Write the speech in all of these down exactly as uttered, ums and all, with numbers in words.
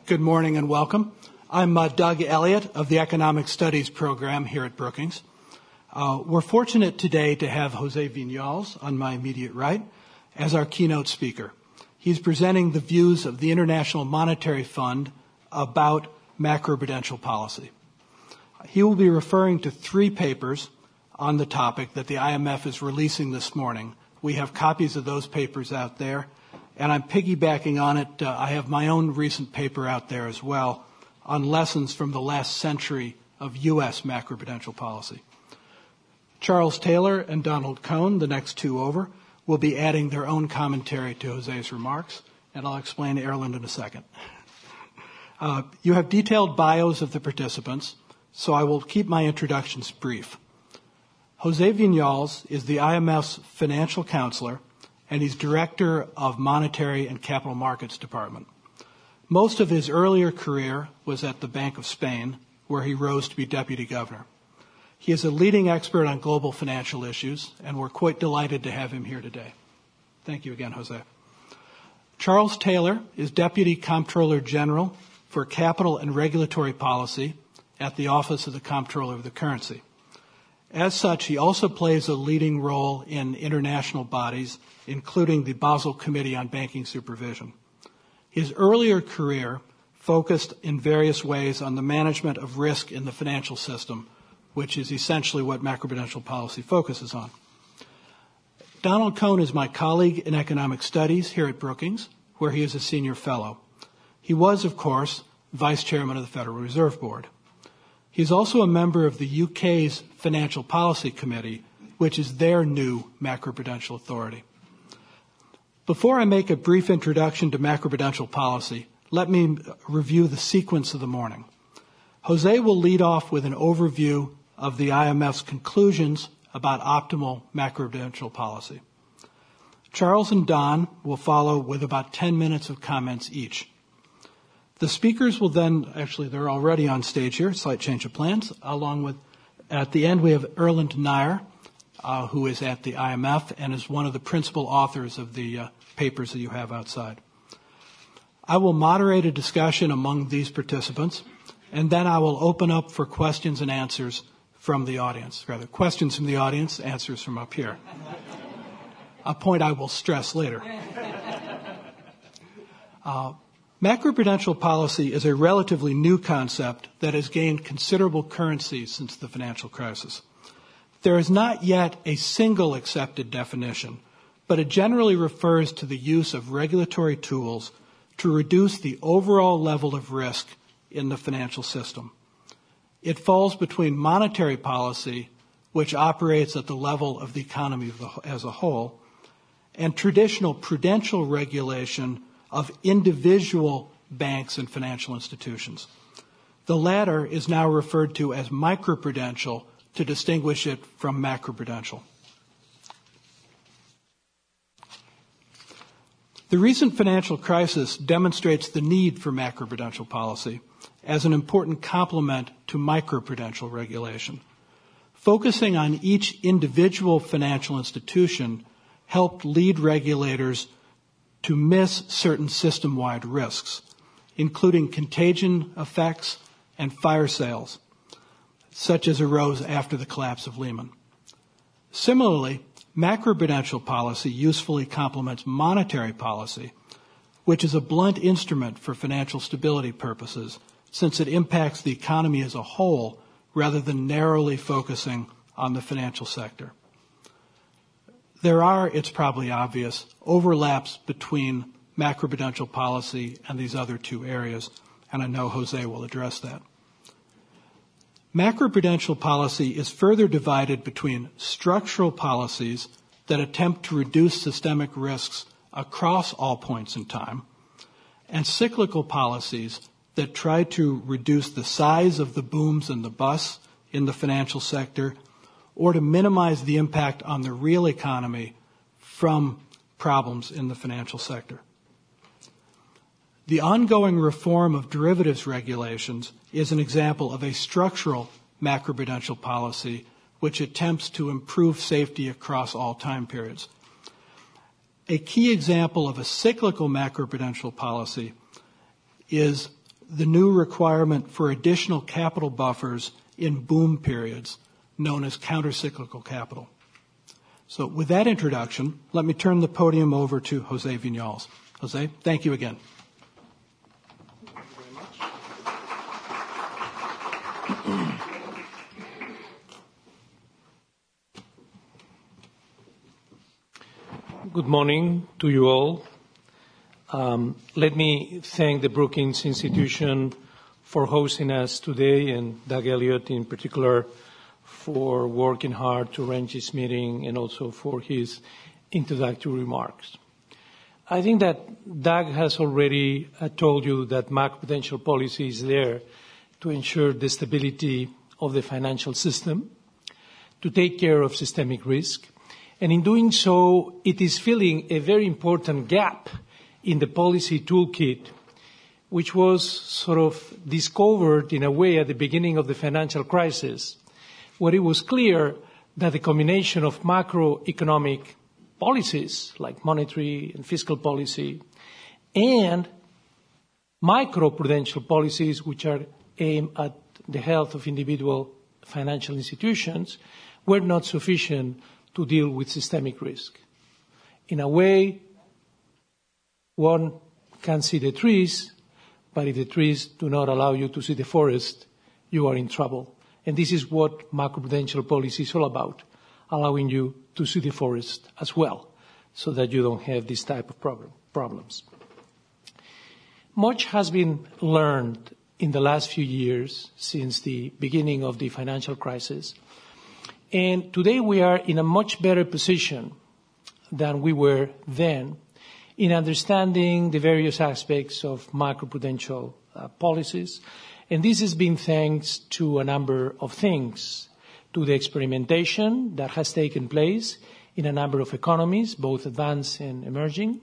Good morning and welcome. I'm uh, Doug Elliott of the Economic Studies program here at Brookings. Uh, we're fortunate today to have Jose Viñals on my immediate right as our keynote speaker. He's presenting the views of the International Monetary Fund about macroprudential policy. He will be referring to three papers on the topic that the I M F is releasing this morning. We have copies of those papers out there, and I'm piggybacking on it. Uh, I have my own recent paper out there as well on lessons from the last century of U S macroprudential policy. Charles Taylor and Donald Cohn, the next two over, will be adding their own commentary to Jose's remarks, and I'll explain Ireland in a second. Uh, you have detailed bios of the participants, so I will keep my introductions brief. Jose Viñals is the I M F's financial counselor, and he's director of Monetary and Capital Markets Department. Most of his earlier career was at the Bank of Spain, where he rose to be deputy governor. He is a leading expert on global financial issues, and we're quite delighted to have him here today. Thank you again, Jose. Charles Taylor is Deputy Comptroller General for Capital and Regulatory Policy at the Office of the Comptroller of the Currency. As such, he also plays a leading role in international bodies, including the Basel Committee on Banking Supervision. His earlier career focused in various ways on the management of risk in the financial system, which is essentially what macroprudential policy focuses on. Donald Cohn is my colleague in economic studies here at Brookings, where he is a senior fellow. He was, of course, vice chairman of the Federal Reserve Board. He's also a member of the U K's Financial Policy Committee, which is their new macroprudential authority. Before I make a brief introduction to macroprudential policy, let me review the sequence of the morning. Jose will lead off with an overview of the I M F's conclusions about optimal macroprudential policy. Charles and Don will follow with about ten minutes of comments each. The speakers will then, actually they're already on stage here, slight change of plans, along with, at the end we have Erland Nair, uh, who is at the I M F and is one of the principal authors of the uh, papers that you have outside. I will moderate a discussion among these participants, and then I will open up for questions and answers from the audience, rather questions from the audience, answers from up here. A point I will stress later. Uh, Macroprudential policy is a relatively new concept that has gained considerable currency since the financial crisis. There is not yet a single accepted definition, but it generally refers to the use of regulatory tools to reduce the overall level of risk in the financial system. It falls between monetary policy, which operates at the level of the economy as a whole, and traditional prudential regulation of individual banks and financial institutions. The latter is now referred to as microprudential to distinguish it from macroprudential. The recent financial crisis demonstrates the need for macroprudential policy as an important complement to microprudential regulation. Focusing on each individual financial institution helped lead regulators to miss certain system-wide risks, including contagion effects and fire sales, such as arose after the collapse of Lehman. Similarly, macroprudential policy usefully complements monetary policy, which is a blunt instrument for financial stability purposes, since it impacts the economy as a whole rather than narrowly focusing on the financial sector. There are, it's probably obvious, overlaps between macroprudential policy and these other two areas, and I know Jose will address that. Macroprudential policy is further divided between structural policies that attempt to reduce systemic risks across all points in time, and cyclical policies that try to reduce the size of the booms and the busts in the financial sector, or to minimize the impact on the real economy from problems in the financial sector. The ongoing reform of derivatives regulations is an example of a structural macroprudential policy which attempts to improve safety across all time periods. A key example of a cyclical macroprudential policy is the new requirement for additional capital buffers in boom periods, known as countercyclical capital. So with that introduction, let me turn the podium over to Jose Viñols. Jose, thank you again. Thank you very much. Good morning to you all. Um, let me thank the Brookings Institution for hosting us today, and Doug Elliott in particular for working hard to arrange this meeting and also for his introductory remarks. I think that Doug has already uh, told you that macroprudential policy is there to ensure the stability of the financial system, to take care of systemic risk, and in doing so, it is filling a very important gap in the policy toolkit, which was sort of discovered in a way at the beginning of the financial crisis, where it was clear that the combination of macroeconomic policies, like monetary and fiscal policy, and microprudential policies, which are aimed at the health of individual financial institutions, were not sufficient to deal with systemic risk. In a way, one can see the trees, but if the trees do not allow you to see the forest, you are in trouble. And this is what macroprudential policy is all about, allowing you to see the forest as well, so that you don't have this type of problem, problems. Much has been learned in the last few years since the beginning of the financial crisis. And today we are in a much better position than we were then in understanding the various aspects of macroprudential uh, policies. And this has been thanks to a number of things, to the experimentation that has taken place in a number of economies, both advanced and emerging,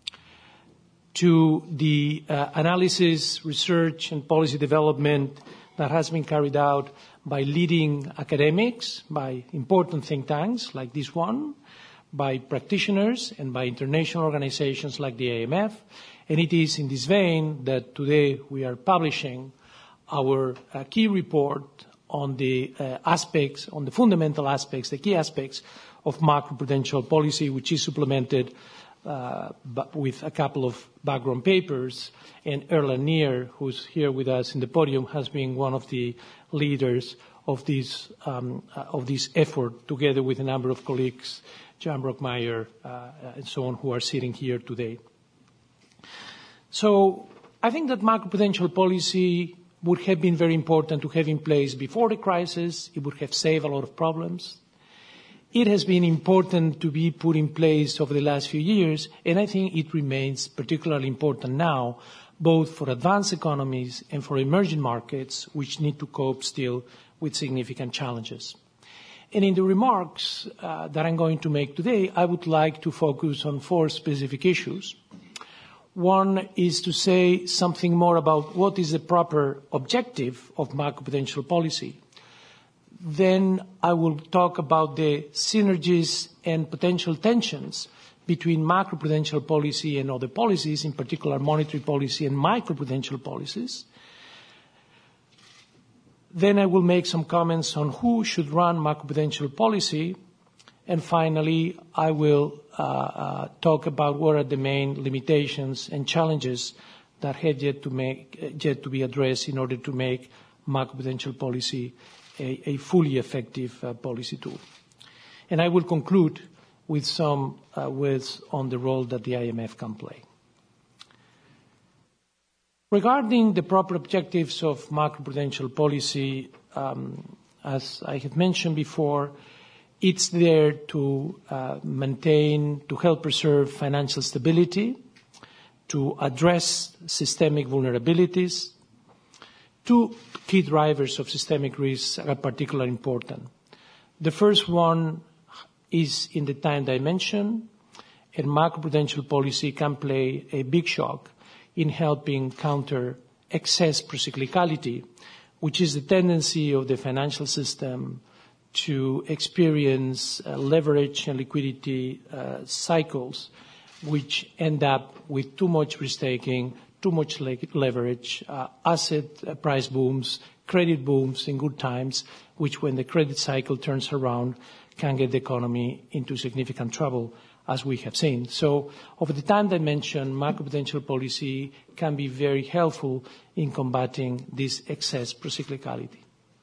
to the uh, analysis, research, and policy development that has been carried out by leading academics, by important think tanks like this one, by practitioners, and by international organizations like the I M F. And it is in this vein that today we are publishing our uh, key report on the uh, aspects, on the fundamental aspects, the key aspects of macroprudential policy, which is supplemented uh, with a couple of background papers. And Erland Neer, who's here with us in the podium, has been one of the leaders of this, um, uh, of this effort, together with a number of colleagues, Jan Brockmeyer, uh, and so on, who are sitting here today. So I think that macroprudential policy would have been very important to have in place before the crisis. It would have saved a lot of problems. It has been important to be put in place over the last few years, and I think it remains particularly important now, both for advanced economies and for emerging markets, which need to cope still with significant challenges. And in the remarks uh, that I'm going to make today, I would like to focus on four specific issues. One is to say something more about what is the proper objective of macroprudential policy. Then I will talk about the synergies and potential tensions between macroprudential policy and other policies, in particular monetary policy and microprudential policies. Then I will make some comments on who should run macroprudential policy. And finally, I will uh, uh, talk about what are the main limitations and challenges that have yet to, make, yet to be addressed in order to make macroprudential policy a, a fully effective uh, policy tool. And I will conclude with some uh, words on the role that the I M F can play. Regarding the proper objectives of macroprudential policy, um, as I have mentioned before, it's there to uh, maintain, to help preserve financial stability, to address systemic vulnerabilities. Two key drivers of systemic risks are particularly important. The first one is in the time dimension, and macroprudential policy can play a big shock in helping counter excess procyclicality, which is the tendency of the financial system to experience uh, leverage and liquidity uh, cycles which end up with too much risk-taking, too much leverage, uh, asset price booms, credit booms in good times, which when the credit cycle turns around can get the economy into significant trouble, as we have seen. So over the time dimension, macroprudential policy can be very helpful in combating this excess procyclicality.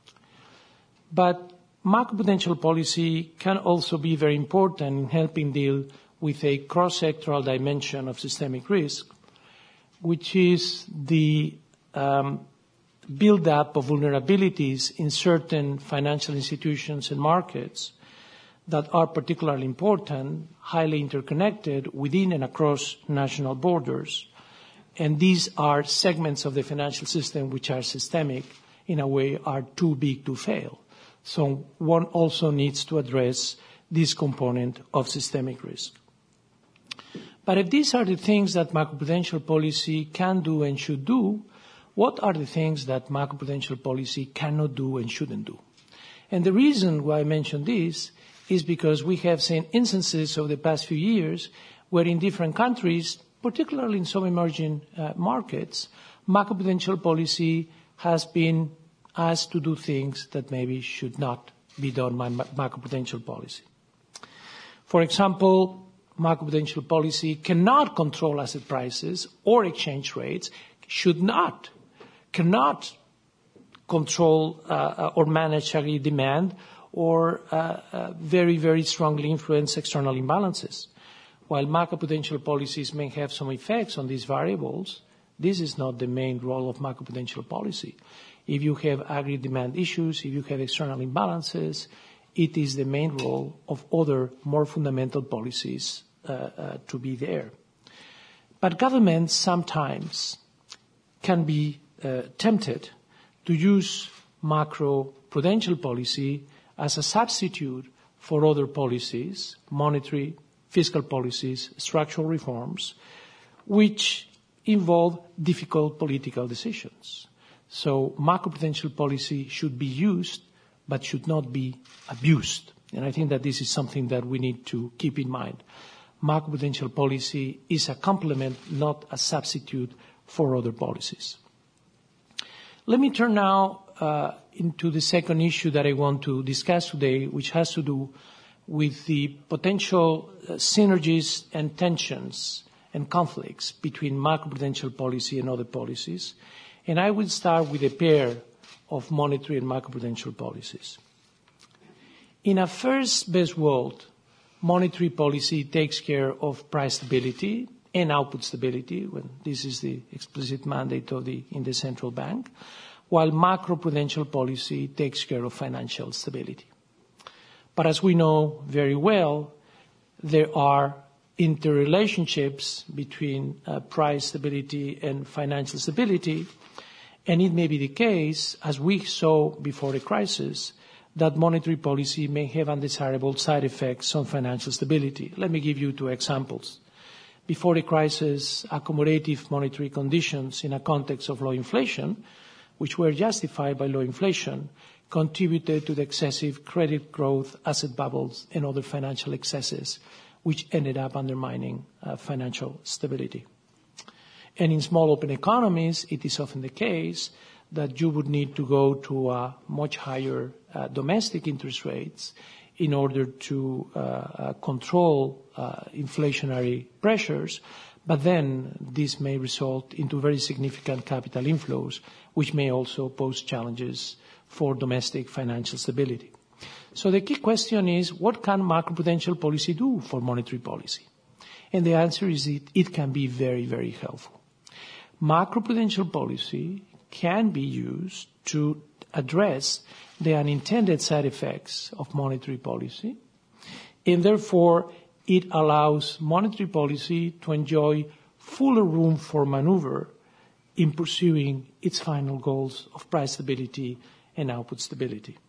But macroprudential policy can also be very important in helping deal with a cross-sectoral dimension of systemic risk, which is the um, build-up of vulnerabilities in certain financial institutions and markets that are particularly important, highly interconnected within and across national borders. And these are segments of the financial system which are systemic, in a way, are too big to fail. So one also needs to address this component of systemic risk. But if these are the things that macroprudential policy can do and should do, what are the things that macroprudential policy cannot do and shouldn't do? And the reason why I mention this is because we have seen instances over the past few years where in different countries, particularly in some emerging uh, markets, macroprudential policy has been asked to do things that maybe should not be done by macroprudential policy. For example, macroprudential policy cannot control asset prices or exchange rates, should not, cannot control uh, or manage aggregate demand or uh, uh, very, very strongly influence external imbalances. While macroprudential policies may have some effects on these variables, this is not the main role of macroprudential policy. If you have aggregate demand issues, if you have external imbalances, it is the main role of other more fundamental policies uh, uh, to be there. But governments sometimes can be uh, tempted to use macroprudential policy as a substitute for other policies, monetary, fiscal policies, structural reforms, which involve difficult political decisions. So macroprudential policy should be used, but should not be abused. And I think that this is something that we need to keep in mind. Macroprudential policy is a complement, not a substitute for other policies. Let me turn now uh, into the second issue that I want to discuss today, which has to do with the potential uh, synergies and tensions and conflicts between macroprudential policy and other policies. And I will start with a pair of monetary and macroprudential policies. In a first-best world, monetary policy takes care of price stability and output stability, when this is the explicit mandate of the, in the central bank, while macroprudential policy takes care of financial stability. But as we know very well, there are interrelationships between uh, price stability and financial stability, and it may be the case, as we saw before the crisis, that monetary policy may have undesirable side effects on financial stability. Let me give you two examples. Before the crisis, accommodative monetary conditions in a context of low inflation, which were justified by low inflation, contributed to the excessive credit growth, asset bubbles, and other financial excesses, which ended up undermining uh, financial stability. And in small open economies, it is often the case that you would need to go to uh, much higher uh, domestic interest rates in order to uh, uh, control uh, inflationary pressures, but then this may result into very significant capital inflows, which may also pose challenges for domestic financial stability. So the key question is, what can macroprudential policy do for monetary policy? And the answer is it, it can be very, very helpful. Macroprudential policy can be used to address the unintended side effects of monetary policy, and therefore it allows monetary policy to enjoy fuller room for maneuver in pursuing its final goals of price stability and output stability.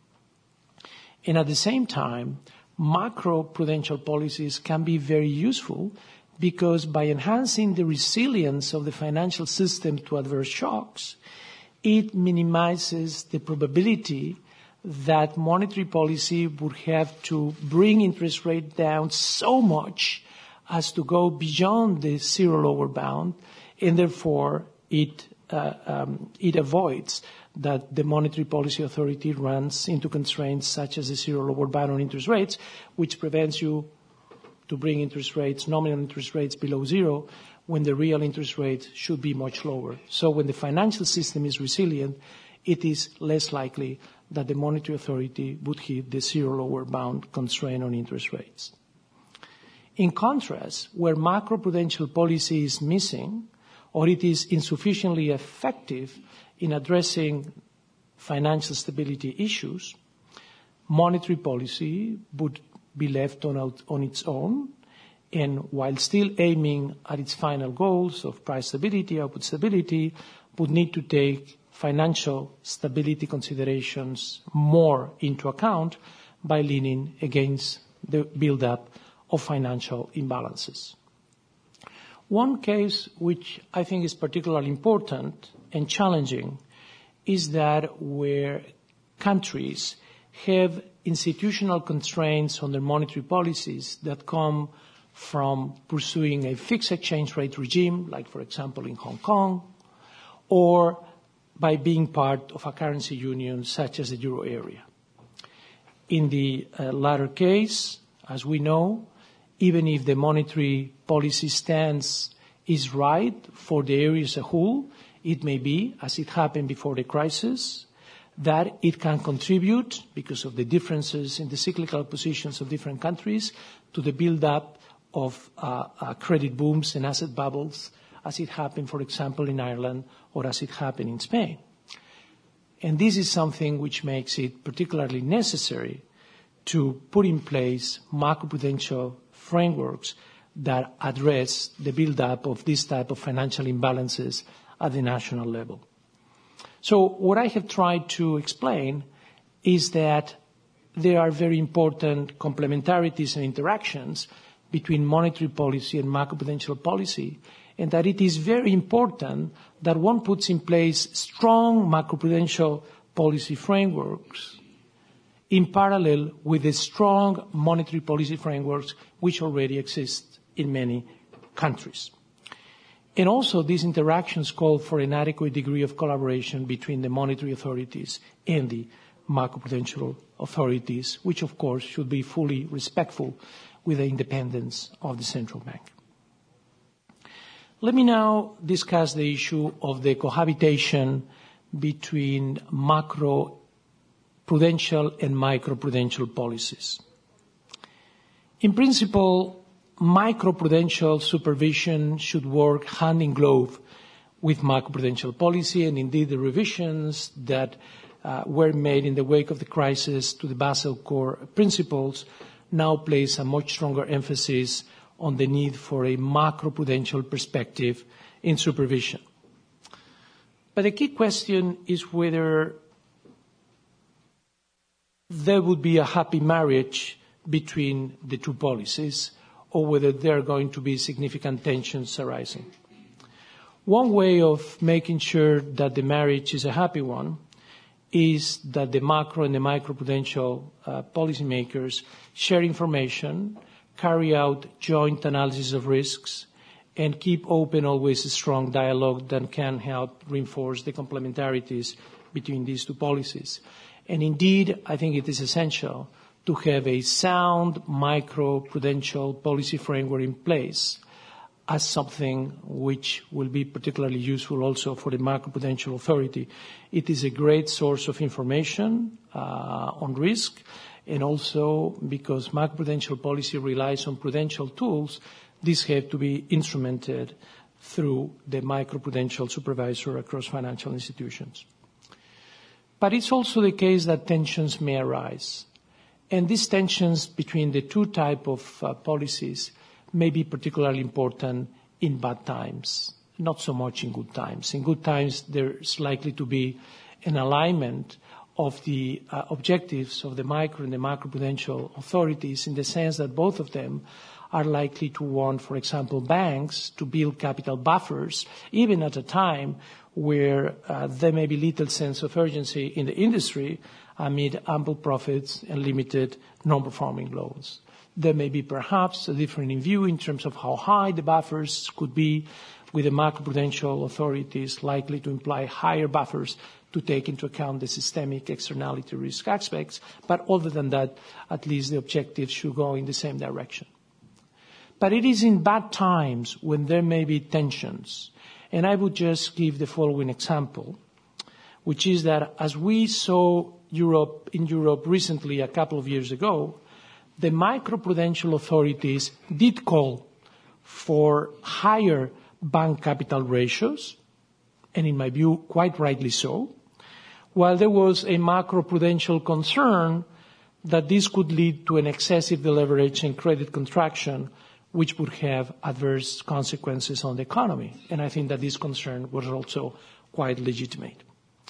And at the same time, macroprudential policies can be very useful because by enhancing the resilience of the financial system to adverse shocks, it minimizes the probability that monetary policy would have to bring interest rate down so much as to go beyond the zero lower bound, and therefore it, uh, um, it avoids that the monetary policy authority runs into constraints such as a zero lower bound on interest rates, which prevents you to bring interest rates, nominal interest rates below zero, when the real interest rate should be much lower. So when the financial system is resilient, it is less likely that the monetary authority would hit the zero lower bound constraint on interest rates. In contrast, where macroprudential policy is missing, or it is insufficiently effective in addressing financial stability issues, monetary policy would be left on, on its own, and while still aiming at its final goals of price stability, output stability, would need to take financial stability considerations more into account by leaning against the build-up of financial imbalances. One case which I think is particularly important and challenging is that where countries have institutional constraints on their monetary policies that come from pursuing a fixed exchange rate regime, like, for example, in Hong Kong, or by being part of a currency union such as the euro area. In the uh, latter case, as we know, even if the monetary policy stance is right for the area as a whole, it may be, as it happened before the crisis, that it can contribute, because of the differences in the cyclical positions of different countries, to the build-up of uh, uh, credit booms and asset bubbles, as it happened, for example, in Ireland, or as it happened in Spain. And this is something which makes it particularly necessary to put in place macroprudential frameworks that address the build-up of this type of financial imbalances at the national level. So what I have tried to explain is that there are very important complementarities and interactions between monetary policy and macroprudential policy, and that it is very important that one puts in place strong macroprudential policy frameworks in parallel with the strong monetary policy frameworks which already exist in many countries. And also, these interactions call for an adequate degree of collaboration between the monetary authorities and the macroprudential authorities, which, of course, should be fully respectful with the independence of the central bank. Let me now discuss the issue of the cohabitation between macroprudential and microprudential policies. In principle, microprudential supervision should work hand in glove with macroprudential policy, and indeed the revisions that uh, were made in the wake of the crisis to the Basel core principles now place a much stronger emphasis on the need for a macroprudential perspective in supervision. But the key question is whether there would be a happy marriage between the two policies, or whether there are going to be significant tensions arising. One way of making sure that the marriage is a happy one is that the macro and the microprudential uh, policymakers share information, carry out joint analysis of risks, and keep open always a strong dialogue that can help reinforce the complementarities between these two policies. And indeed, I think it is essential to have a sound micro-prudential policy framework in place as something which will be particularly useful also for the macroprudential authority. It is a great source of information uh, on risk, and also because macroprudential policy relies on prudential tools, these have to be instrumented through the microprudential supervisor across financial institutions. But it's also the case that tensions may arise. And these tensions between the two types of uh, policies may be particularly important in bad times, not so much in good times. In good times, there's likely to be an alignment of the uh, objectives of the micro and the macroprudential authorities, in the sense that both of them are likely to want, for example, banks to build capital buffers, even at a time where uh, there may be little sense of urgency in the industry amid ample profits and limited non-performing loans. There may be perhaps a different view in terms of how high the buffers could be with the macroprudential authorities likely to imply higher buffers to take into account the systemic externality risk aspects. But other than that, at least the objectives should go in the same direction. But it is in bad times when there may be tensions. And I would just give the following example, which is that as we saw Europe, in Europe recently a couple of years ago, the macroprudential authorities did call for higher bank capital ratios, and in my view, quite rightly so, while there was a macroprudential concern that this could lead to an excessive deleverage and credit contraction, which would have adverse consequences on the economy. And I think that this concern was also quite legitimate.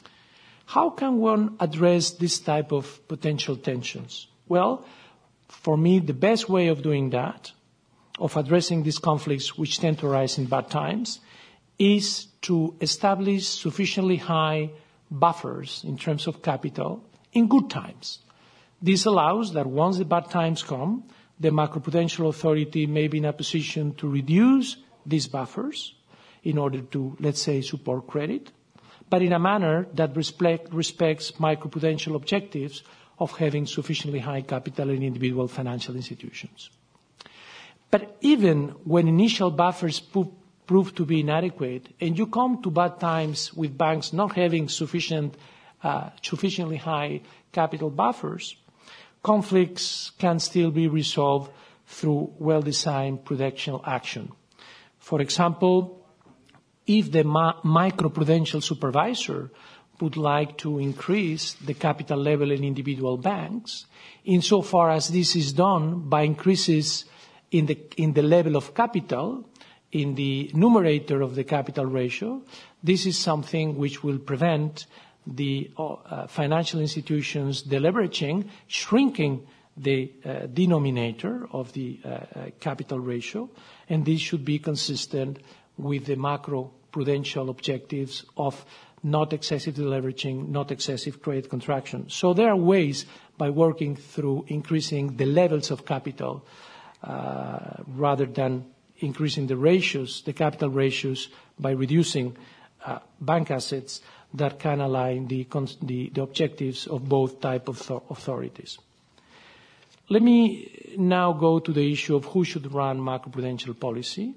How can one address this type of potential tensions? Well, for me, the best way of doing that, of addressing these conflicts which tend to arise in bad times, is to establish sufficiently high buffers in terms of capital in good times. This allows that once the bad times come, the macroprudential authority may be in a position to reduce these buffers in order to, let's say, support credit, but in a manner that respect, respects macroprudential objectives of having sufficiently high capital in individual financial institutions. But even when initial buffers prove, prove to be inadequate, and you come to bad times with banks not having sufficient, uh, sufficiently high capital buffers, conflicts can still be resolved through well-designed prudential action. For example, if the ma- microprudential supervisor would like to increase the capital level in individual banks, insofar as this is done by increases in the, in the level of capital, in the numerator of the capital ratio, this is something which will prevent the uh, financial institutions deleveraging, shrinking the uh, denominator of the uh, uh, capital ratio, and this should be consistent with the macro-prudential objectives of not excessive deleveraging, not excessive credit contraction. So there are ways by working through increasing the levels of capital uh, rather than increasing the ratios, the capital ratios, by reducing uh, bank assets that can align the, the, the objectives of both type of authorities. Let me now go to the issue of who should run macroprudential policy.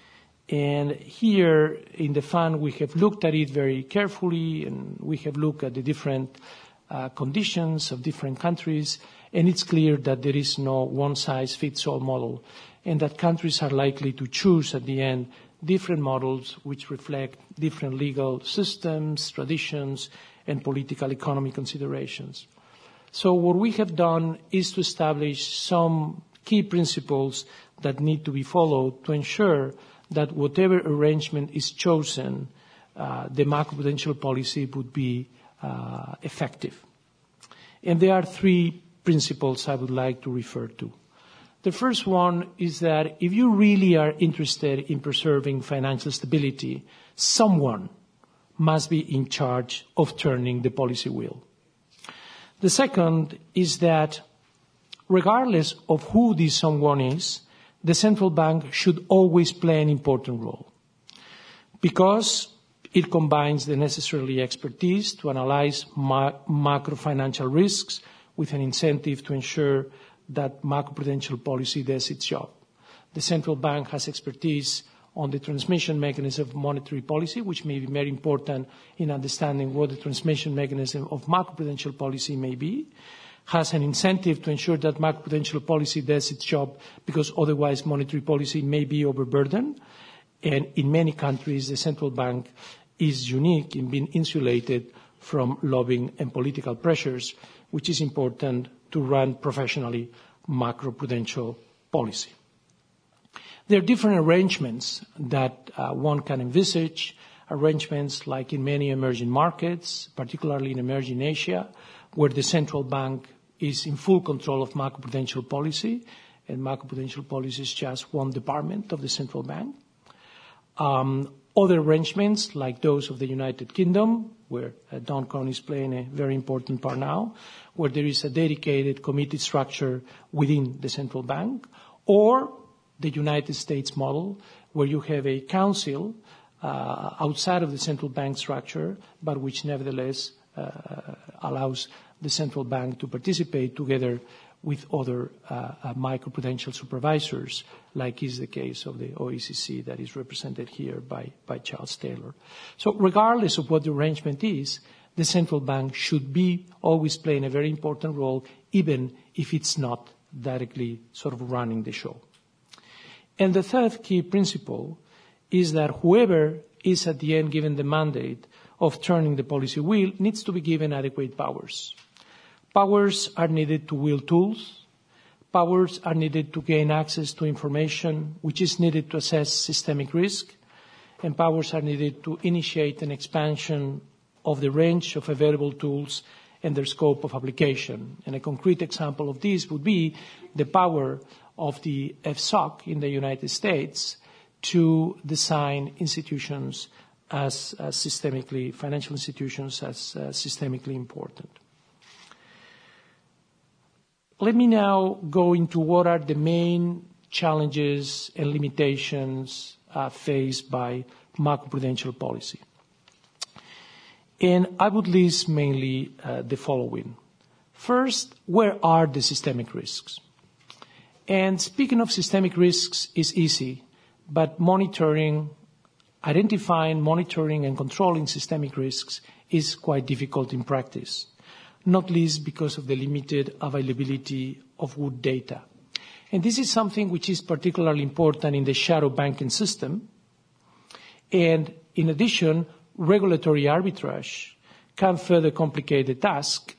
And here in the fund, we have looked at it very carefully, and we have looked at the different uh, conditions of different countries, and it's clear that there is no one-size-fits-all model, and that countries are likely to choose at the end different models which reflect different legal systems, traditions, and political economy considerations. So what we have done is to establish some key principles that need to be followed to ensure that whatever arrangement is chosen, uh, the macroprudential policy would be uh, effective. And there are three principles I would like to refer to. The first one is that if you really are interested in preserving financial stability, someone must be in charge of turning the policy wheel. The second is that regardless of who this someone is, the central bank should always play an important role because it combines the necessary expertise to analyze ma- macro financial risks with an incentive to ensure that macroprudential policy does its job. The central bank has expertise on the transmission mechanism of monetary policy, which may be very important in understanding what the transmission mechanism of macroprudential policy may be, has an incentive to ensure that macroprudential policy does its job because otherwise monetary policy may be overburdened. And in many countries, the central bank is unique in being insulated from lobbying and political pressures, which is important to run professionally macroprudential policy. There are different arrangements that uh, one can envisage, arrangements like in many emerging markets, particularly in emerging Asia, where the central bank is in full control of macroprudential policy, and macroprudential policy is just one department of the central bank. Um, other arrangements, like those of the United Kingdom, where uh, Don Cohn is playing a very important part now, where there is a dedicated committee structure within the central bank, or the United States model, where you have a council uh, outside of the central bank structure, but which nevertheless uh, allows the central bank to participate together with other uh, uh, microprudential supervisors, like is the case of the O E C C that is represented here by, by Charles Taylor. So regardless of what the arrangement is, the central bank should be always playing a very important role, even if it's not directly sort of running the show. And the third key principle is that whoever is at the end given the mandate of turning the policy wheel needs to be given adequate powers. Powers are needed to wield tools. Powers are needed to gain access to information which is needed to assess systemic risk. And powers are needed to initiate an expansion of the range of available tools and their scope of application. And a concrete example of this would be the power of the F S O C in the United States to design institutions as, as systemically, financial institutions as uh, systemically important. Let me now go into what are the main challenges and limitations uh, faced by macroprudential policy. And I would list mainly uh, the following. First, where are the systemic risks? And speaking of systemic risks is easy, but monitoring, identifying, monitoring, and controlling systemic risks is quite difficult in practice, not least because of the limited availability of good data. And this is something which is particularly important in the shadow banking system. And in addition, regulatory arbitrage can further complicate the task,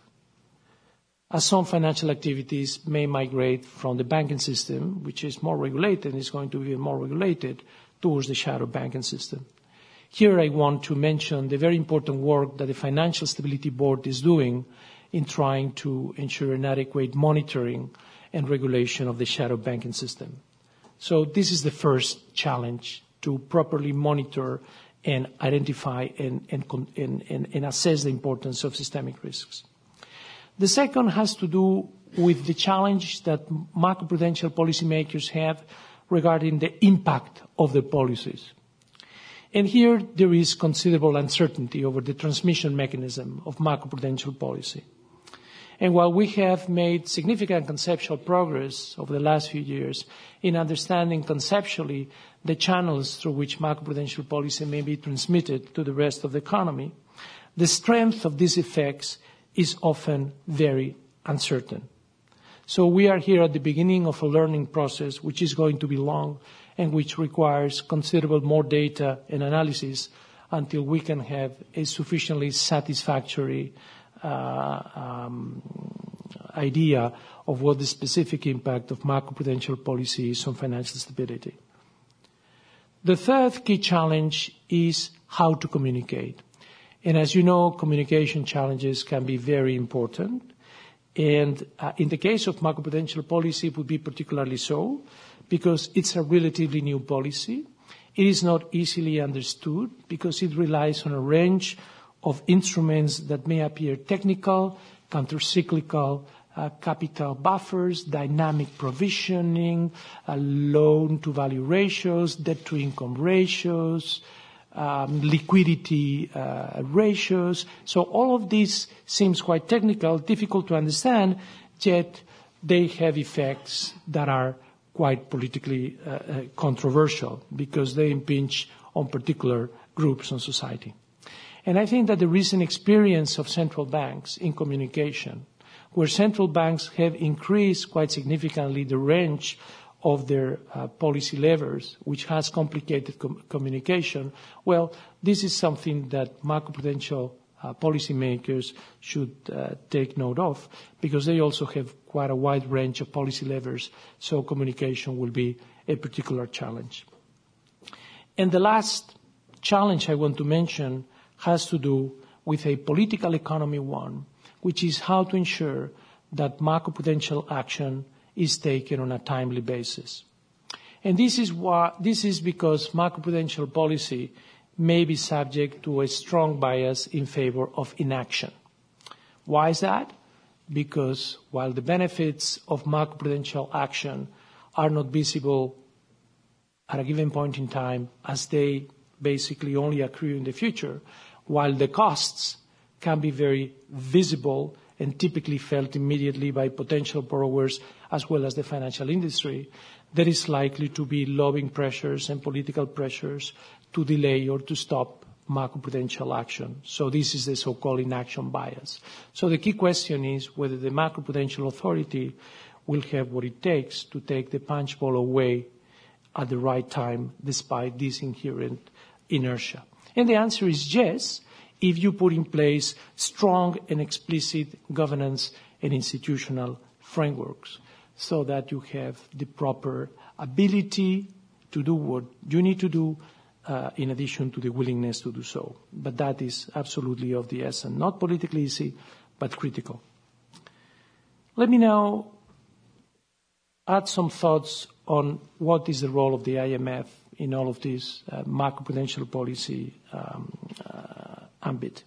as some financial activities may migrate from the banking system, which is more regulated and is going to be more regulated, towards the shadow banking system. Here I want to mention the very important work that the Financial Stability Board is doing in trying to ensure an adequate monitoring and regulation of the shadow banking system. So this is the first challenge, to properly monitor and identify and, and, and, and assess the importance of systemic risks. The second has to do with the challenge that macroprudential policymakers have regarding the impact of their policies. And here there is considerable uncertainty over the transmission mechanism of macroprudential policy. And while we have made significant conceptual progress over the last few years in understanding conceptually the channels through which macroprudential policy may be transmitted to the rest of the economy, the strength of these effects is often very uncertain. So we are here at the beginning of a learning process which is going to be long and which requires considerable more data and analysis until we can have a sufficiently satisfactory uh, um, idea of what the specific impact of macroprudential policy is on financial stability. The third key challenge is how to communicate. And as you know, communication challenges can be very important. And uh, in the case of macroprudential policy, it would be particularly so because it's a relatively new policy. It is not easily understood because it relies on a range of instruments that may appear technical, countercyclical, uh, capital buffers, dynamic provisioning, uh, loan-to-value ratios, debt-to-income ratios, Um, liquidity uh, ratios. So all of this seems quite technical, difficult to understand, yet they have effects that are quite politically uh, uh, controversial because they impinge on particular groups in society. And I think that the recent experience of central banks in communication, where central banks have increased quite significantly the range of their uh, policy levers, which has complicated com- communication, well, this is something that macroprudential uh, policymakers should uh, take note of because they also have quite a wide range of policy levers, so communication will be a particular challenge. And the last challenge I want to mention has to do with a political economy one, which is how to ensure that macroprudential action is taken on a timely basis. And this is why, this is because macroprudential policy may be subject to a strong bias in favor of inaction. Why is that? Because while the benefits of macroprudential action are not visible at a given point in time as they basically only accrue in the future, while the costs can be very visible and typically felt immediately by potential borrowers as well as the financial industry, there is likely to be lobbying pressures and political pressures to delay or to stop macroprudential action. So this is the so-called inaction bias. So the key question is whether the macroprudential authority will have what it takes to take the punch bowl away at the right time despite this inherent inertia. And the answer is yes, if you put in place strong and explicit governance and institutional frameworks so that you have the proper ability to do what you need to do uh, in addition to the willingness to do so. But that is absolutely of the essence, not politically easy, but critical. Let me now add some thoughts on what is the role of the I M F in all of this uh, macroprudential policy um, uh, ambit.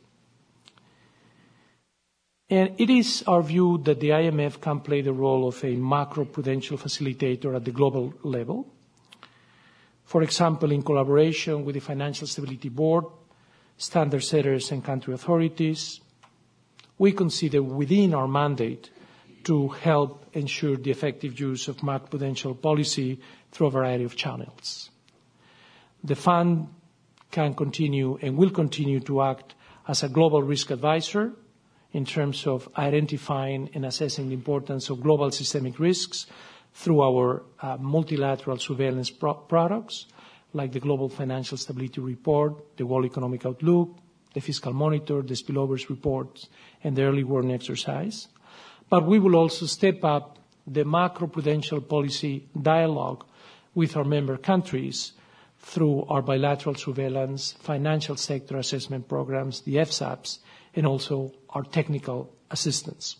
And it is our view that the I M F can play the role of a macroprudential facilitator at the global level. For example, in collaboration with the Financial Stability Board, standard setters and country authorities, we consider within our mandate to help ensure the effective use of macroprudential policy through a variety of channels. The fund can continue and will continue to act as a global risk advisor in terms of identifying and assessing the importance of global systemic risks through our uh, multilateral surveillance pro- products like the Global Financial Stability Report, the World Economic Outlook, the Fiscal Monitor, the Spillovers Reports, and the Early Warning Exercise. But we will also step up the macroprudential policy dialogue with our member countries through our bilateral surveillance, financial sector assessment programs, the F SAPs, and also our technical assistance.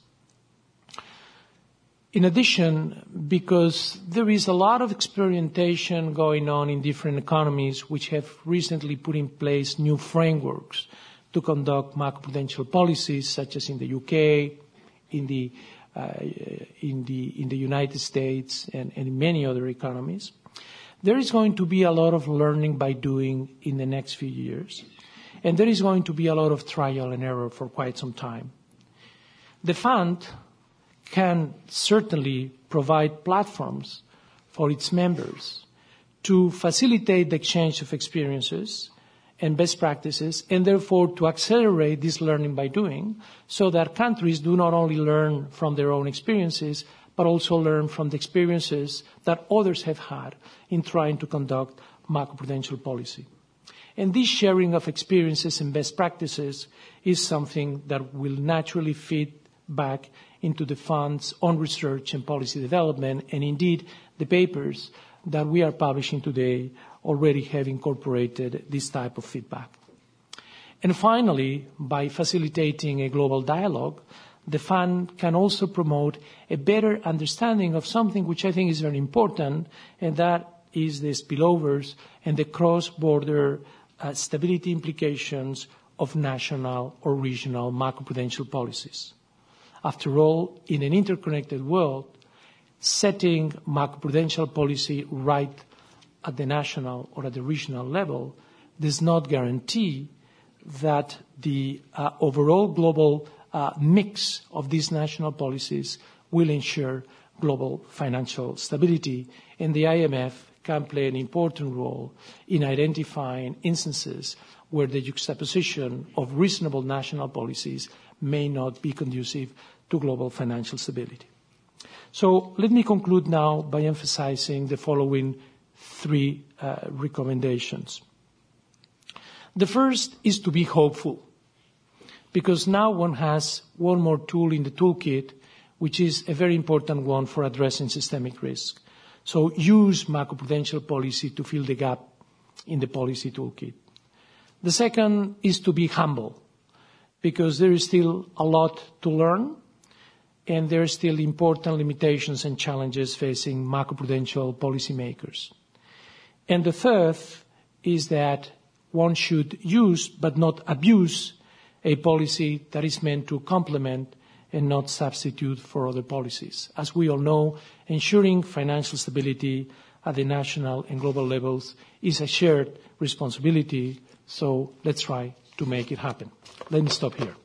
In addition, because there is a lot of experimentation going on in different economies which have recently put in place new frameworks to conduct macroprudential policies, such as in the U K, in the, uh, in the, in the United States, and, and in many other economies. There is going to be a lot of learning by doing in the next few years, and there is going to be a lot of trial and error for quite some time. The fund can certainly provide platforms for its members to facilitate the exchange of experiences and best practices, and therefore to accelerate this learning by doing, so that countries do not only learn from their own experiences, but also learn from the experiences that others have had in trying to conduct macroprudential policy. And this sharing of experiences and best practices is something that will naturally feed back into the fund's own research and policy development, and indeed the papers that we are publishing today already have incorporated this type of feedback. And finally, by facilitating a global dialogue, the fund can also promote a better understanding of something which I think is very important, and that is the spillovers and the cross-border uh, stability implications of national or regional macroprudential policies. After all, in an interconnected world, setting macroprudential policy right at the national or at the regional level does not guarantee that the uh, overall global uh, mix of these national policies will ensure global financial stability, and the I M F can play an important role in identifying instances where the juxtaposition of reasonable national policies may not be conducive to global financial stability. So let me conclude now by emphasizing the following three uh, recommendations. The first is to be hopeful, because now one has one more tool in the toolkit, which is a very important one for addressing systemic risk. So use macroprudential policy to fill the gap in the policy toolkit. The second is to be humble, because there is still a lot to learn, and there are still important limitations and challenges facing macroprudential policymakers. And the third is that one should use but not abuse a policy that is meant to complement and not substitute for other policies. As we all know, ensuring financial stability at the national and global levels is a shared responsibility, so let's try to make it happen. Let me stop here.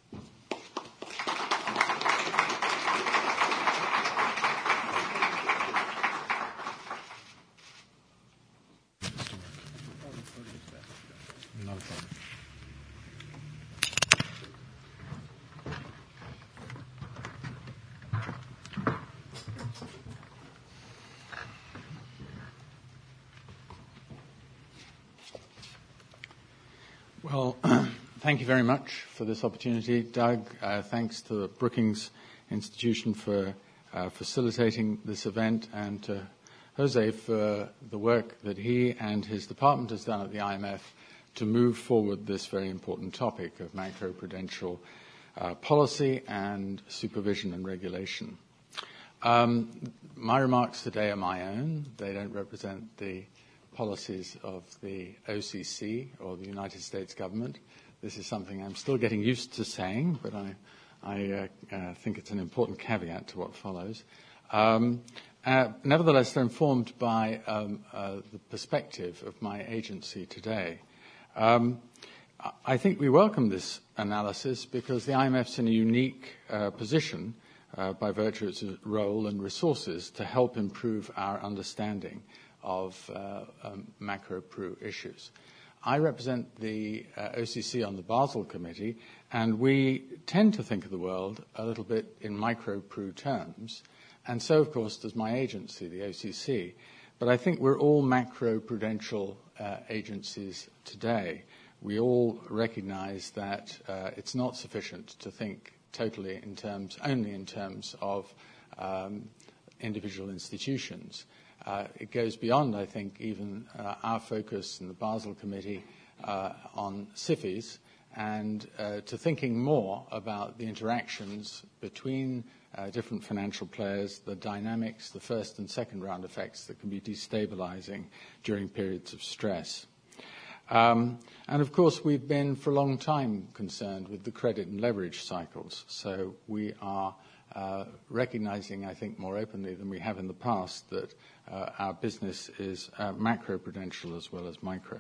Well, thank you very much for this opportunity, Doug. Uh, thanks to the Brookings Institution for uh, facilitating this event, and to Jose for the work that he and his department has done at the I M F to move forward this very important topic of macroprudential uh, policy and supervision and regulation. Um, my remarks today are my own. They don't represent the policies of the O C C or the United States government. This is something I'm still getting used to saying, but I, I uh, uh, think it's an important caveat to what follows. Um, uh, nevertheless, they're informed by um, uh, the perspective of my agency today. Um, I think we welcome this analysis because the I M F's in a unique uh, position uh, by virtue of its role and resources to help improve our understanding of uh, um, macro-pru issues. I represent the uh, O C C on the Basel Committee, and we tend to think of the world a little bit in micro-pru terms, and so, of course, does my agency, the O C C. But I think we're all macro-prudential uh, agencies today. We all recognize that uh, it's not sufficient to think totally in terms, only in terms of um, individual institutions. Uh, it goes beyond, I think, even uh, our focus in the Basel Committee uh, on SIFIs and uh, to thinking more about the interactions between uh, different financial players, the dynamics, the first and second round effects that can be destabilizing during periods of stress. Um, and, of course, we've been for a long time concerned with the credit and leverage cycles. So we are uh, recognizing, I think, more openly than we have in the past that uh, our business is uh, macro-prudential as well as micro.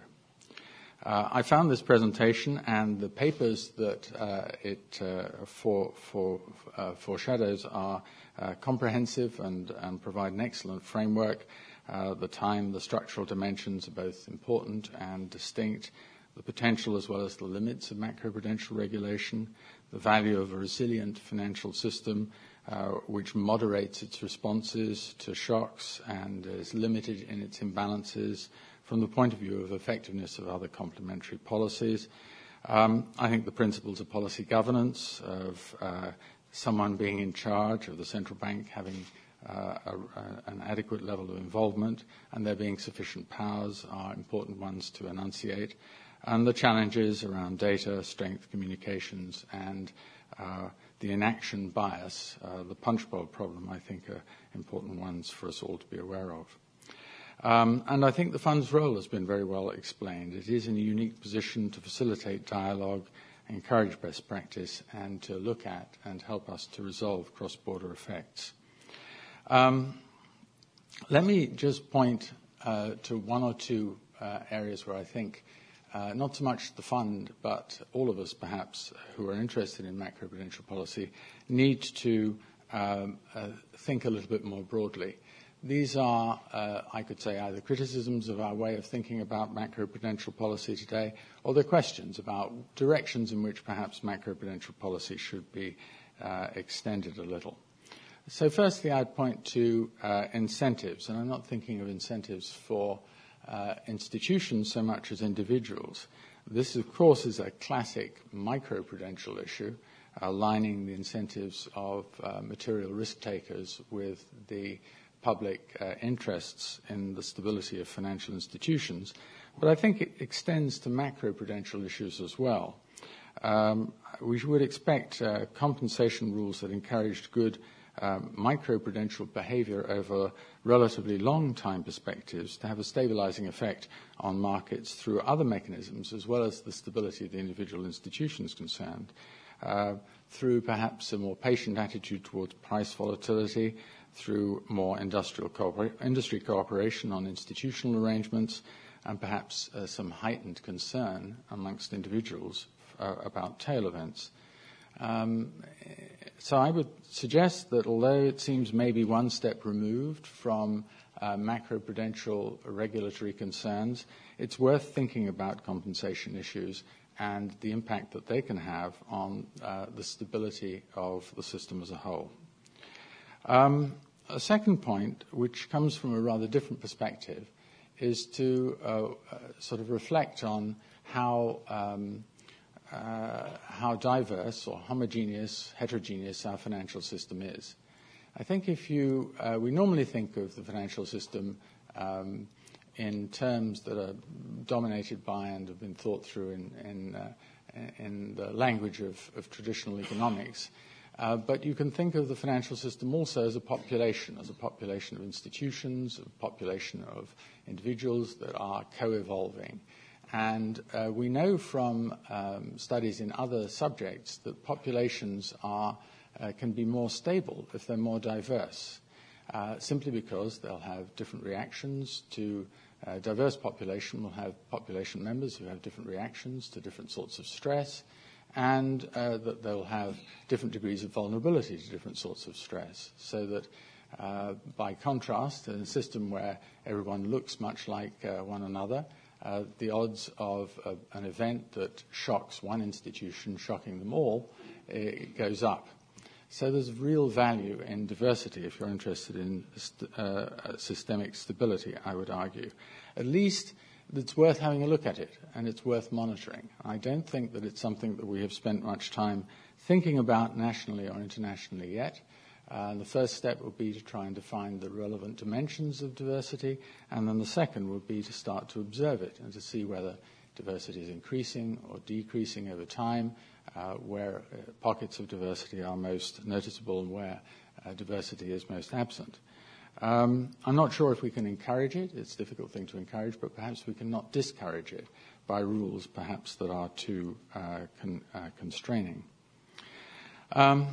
Uh, I found this presentation and the papers that uh, it uh, for, for, uh, foreshadows are uh, comprehensive and, and provide an excellent framework. Uh, the time, the structural dimensions are both important and distinct, the potential as well as the limits of macroprudential regulation, the value of a resilient financial system uh, which moderates its responses to shocks and is limited in its imbalances from the point of view of effectiveness of other complementary policies. Um, I think the principles of policy governance, of uh, someone being in charge of the central bank having Uh, a, a, an adequate level of involvement and there being sufficient powers are important ones to enunciate. And the challenges around data, strength, communications, and uh, the inaction bias, uh, the punch bowl problem, I think are important ones for us all to be aware of. Um, and I think the fund's role has been very well explained. It is in a unique position to facilitate dialogue, encourage best practice, and to look at and help us to resolve cross-border effects. Um, let me just point uh, to one or two uh, areas where I think uh, not so much the fund, but all of us perhaps who are interested in macroprudential policy need to um, uh, think a little bit more broadly. These are, uh, I could say, either criticisms of our way of thinking about macroprudential policy today, or they're questions about directions in which perhaps macroprudential policy should be uh, extended a little. So firstly, I'd point to uh, incentives, and I'm not thinking of incentives for uh, institutions so much as individuals. This, of course, is a classic microprudential issue, aligning the incentives of uh, material risk takers with the public uh, interests in the stability of financial institutions. But I think it extends to macroprudential issues as well. Um, we would expect uh, compensation rules that encouraged good Um, microprudential behavior over relatively long time perspectives to have a stabilizing effect on markets through other mechanisms as well as the stability of the individual institutions concerned, uh, through perhaps a more patient attitude towards price volatility, through more industrial cooper- industry cooperation on institutional arrangements, and perhaps uh, some heightened concern amongst individuals uh, about tail events. Um, so I would suggest that although it seems maybe one step removed from uh, macroprudential regulatory concerns, it's worth thinking about compensation issues and the impact that they can have on uh, the stability of the system as a whole. Um, a second point, which comes from a rather different perspective, is to uh, uh, sort of reflect on how um, uh, how diverse or homogeneous, heterogeneous our financial system is. I think if you, uh, we normally think of the financial system um, in terms that are dominated by and have been thought through in, in, uh, in the language of, of traditional economics. Uh, but you can think of the financial system also as a population, as a population of institutions, a population of individuals that are co-evolving. And uh, we know from um, studies in other subjects that populations are, uh, can be more stable if they're more diverse, uh, simply because they'll have different reactions to a diverse population, will have population members who have different reactions to different sorts of stress, and uh, that they'll have different degrees of vulnerability to different sorts of stress, so that uh, by contrast, in a system where everyone looks much like uh, one another, uh, the odds of uh, an event that shocks one institution shocking them all, it goes up. So there's real value in diversity if you're interested in st- uh, systemic stability, I would argue. At least it's worth having a look at it, and it's worth monitoring. I don't think that it's something that we have spent much time thinking about nationally or internationally yet. Uh, the first step would be to try and define the relevant dimensions of diversity, and then the second would be to start to observe it and to see whether diversity is increasing or decreasing over time, uh, where uh, pockets of diversity are most noticeable and where uh, diversity is most absent. Um, I'm not sure if we can encourage it. It's a difficult thing to encourage, but perhaps we can not discourage it by rules perhaps that are too uh, con- uh, constraining. Um,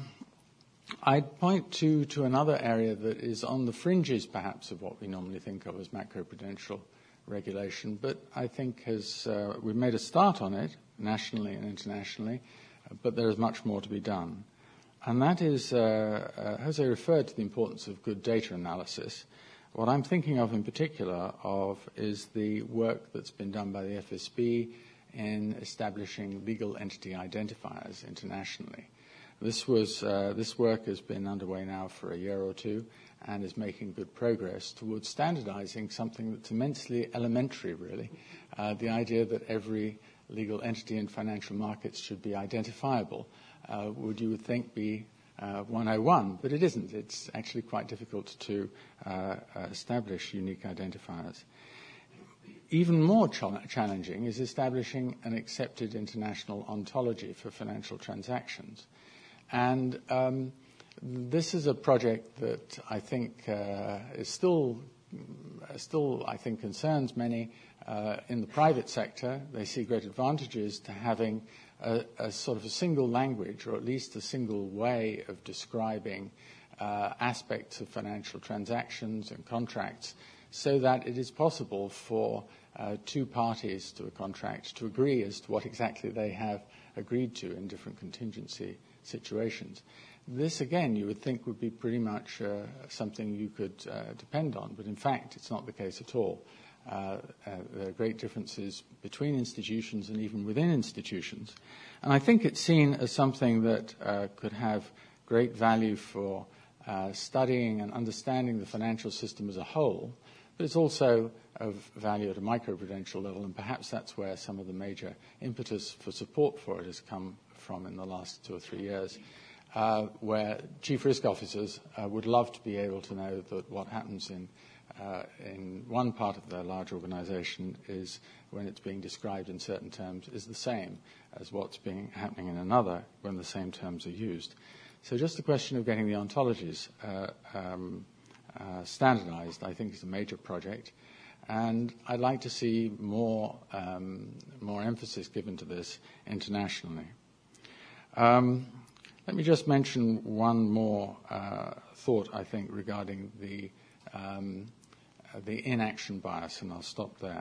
I'd point to, to another area that is on the fringes perhaps of what we normally think of as macroprudential regulation, but I think has, uh, we've made a start on it nationally and internationally, uh, but there is much more to be done. And that is, uh, uh, Jose referred to the importance of good data analysis. What I'm thinking of in particular of is the work that's been done by the F S B in establishing legal entity identifiers internationally. This was uh, this work has been underway now for a year or two and is making good progress towards standardizing something that's immensely elementary, really, uh, the idea that every legal entity in financial markets should be identifiable. Uh, would you would think be uh, one oh one, but it isn't. It's actually quite difficult to uh, uh, establish unique identifiers. Even more ch- challenging is establishing an accepted international ontology for financial transactions. And um, this is a project that I think uh, is still, still, I think, concerns many uh, in the private sector. They see great advantages to having a, a sort of a single language, or at least a single way of describing uh, aspects of financial transactions and contracts, so that it is possible for uh, two parties to a contract to agree as to what exactly they have agreed to in different contingency situations. This, again, you would think would be pretty much uh, something you could uh, depend on, but in fact it's not the case at all. Uh, uh, there are great differences between institutions and even within institutions. And I think it's seen as something that uh, could have great value for uh, studying and understanding the financial system as a whole, but it's also of value at a microprudential level, and perhaps that's where some of the major impetus for support for it has come from in the last two or three years, uh, where chief risk officers uh, would love to be able to know that what happens in uh, in one part of their large organization is, when it's being described in certain terms, is the same as what's being happening in another when the same terms are used. So just a question of getting the ontologies uh, um, uh, standardized, I think, is a major project. And I'd like to see more um, more emphasis given to this internationally. Um, Let me just mention one more uh, thought, I think, regarding the, um, uh, the inaction bias, and I'll stop there.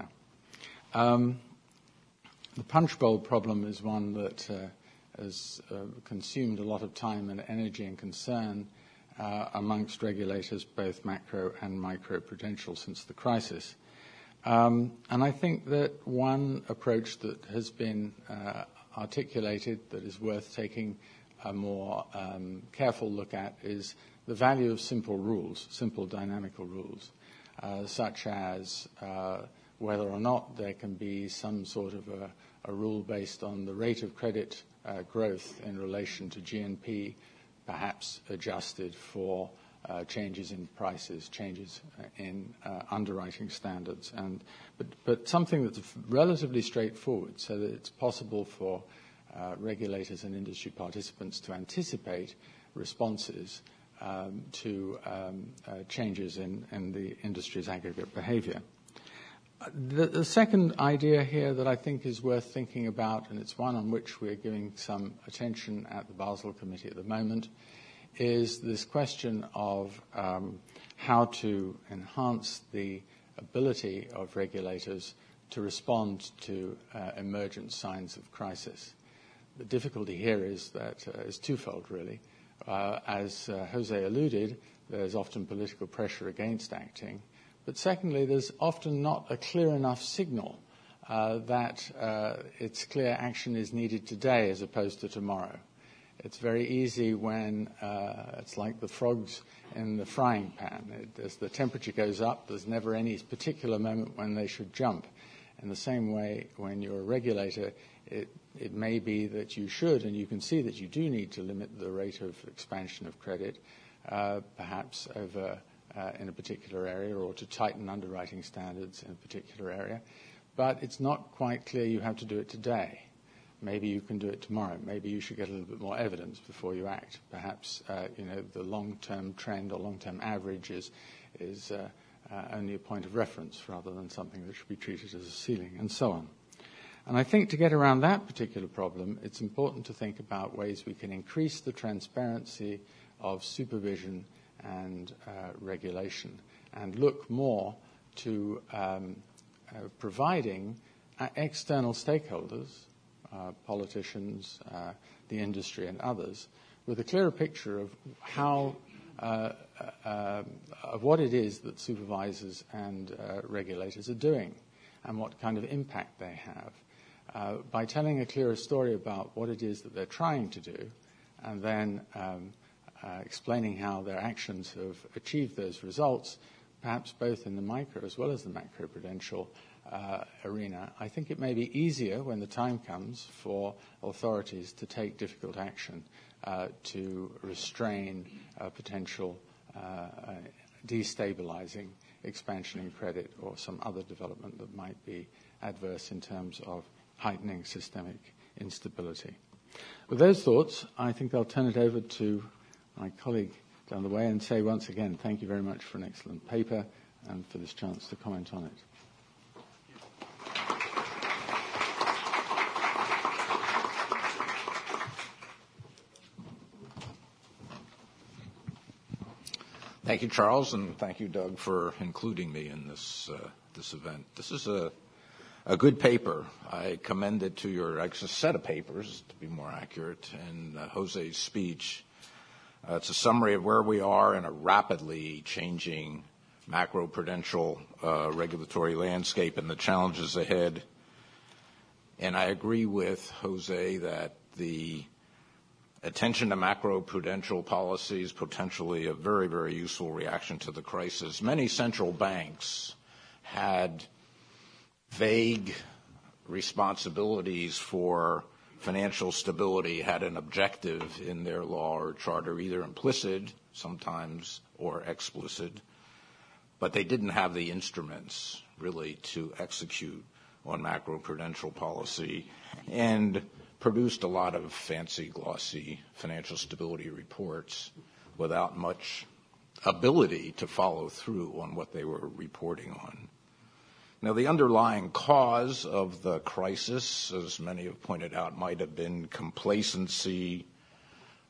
Um, the punch bowl problem is one that uh, has uh, consumed a lot of time and energy and concern uh, amongst regulators, both macro and micro-prudential, since the crisis. Um, and I think that one approach that has been uh, articulated that is worth taking a more um, careful look at is the value of simple rules, simple dynamical rules, uh, such as uh, whether or not there can be some sort of a, a rule based on the rate of credit uh, growth in relation to G N P, perhaps adjusted for uh, changes in prices, changes in uh, underwriting standards, and but, but something that's relatively straightforward so that it's possible for Uh, regulators and industry participants to anticipate responses um, to um, uh, changes in, in the industry's aggregate behavior. The, the second idea here that I think is worth thinking about, and it's one on which we're giving some attention at the Basel Committee at the moment, is this question of um, how to enhance the ability of regulators to respond to uh, emergent signs of crisis. The difficulty here is that uh, is twofold, really. Uh, as uh, Jose alluded, there's often political pressure against acting. But secondly, there's often not a clear enough signal uh, that uh, it's clear action is needed today as opposed to tomorrow. It's very easy when uh, it's like the frogs in the frying pan. It, as the temperature goes up, there's never any particular moment when they should jump. In the same way, when you're a regulator, it It may be that you should, and you can see that you do need to limit the rate of expansion of credit, uh, perhaps over uh, in a particular area, or to tighten underwriting standards in a particular area. But it's not quite clear you have to do it today. Maybe you can do it tomorrow. Maybe you should get a little bit more evidence before you act. Perhaps uh, you know the long-term trend or long-term average is is uh, uh, only a point of reference rather than something that should be treated as a ceiling, and so on. And I think to get around that particular problem, it's important to think about ways we can increase the transparency of supervision and uh, regulation and look more to um, uh, providing uh, external stakeholders, uh, politicians, uh, the industry and others, with a clearer picture of how uh, uh, of what it is that supervisors and uh, regulators are doing and what kind of impact they have. Uh, by telling a clearer story about what it is that they're trying to do and then um, uh, explaining how their actions have achieved those results, perhaps both in the micro as well as the macro-prudential uh, arena, I think it may be easier when the time comes for authorities to take difficult action uh, to restrain uh, potential uh, uh, destabilizing expansion in credit or some other development that might be adverse in terms of heightening systemic instability. With those thoughts, I think I'll turn it over to my colleague down the way and say once again, thank you very much for an excellent paper and for this chance to comment on it. Thank you, Charles, and thank you, Doug, for including me in this uh, this event. This is a a good paper. I commend it to your it's a set of papers, to be more accurate, in uh, Jose's speech. Uh, it's a summary of where we are in a rapidly changing macro-prudential uh, regulatory landscape and the challenges ahead. And I agree with Jose that the attention to macro-prudential policy is potentially a very, very useful reaction to the crisis. Many central banks had vague responsibilities for financial stability, had an objective in their law or charter, either implicit sometimes or explicit, but they didn't have the instruments really to execute on macro-prudential policy and produced a lot of fancy, glossy financial stability reports without much ability to follow through on what they were reporting on. Now, the underlying cause of the crisis, as many have pointed out, might have been complacency,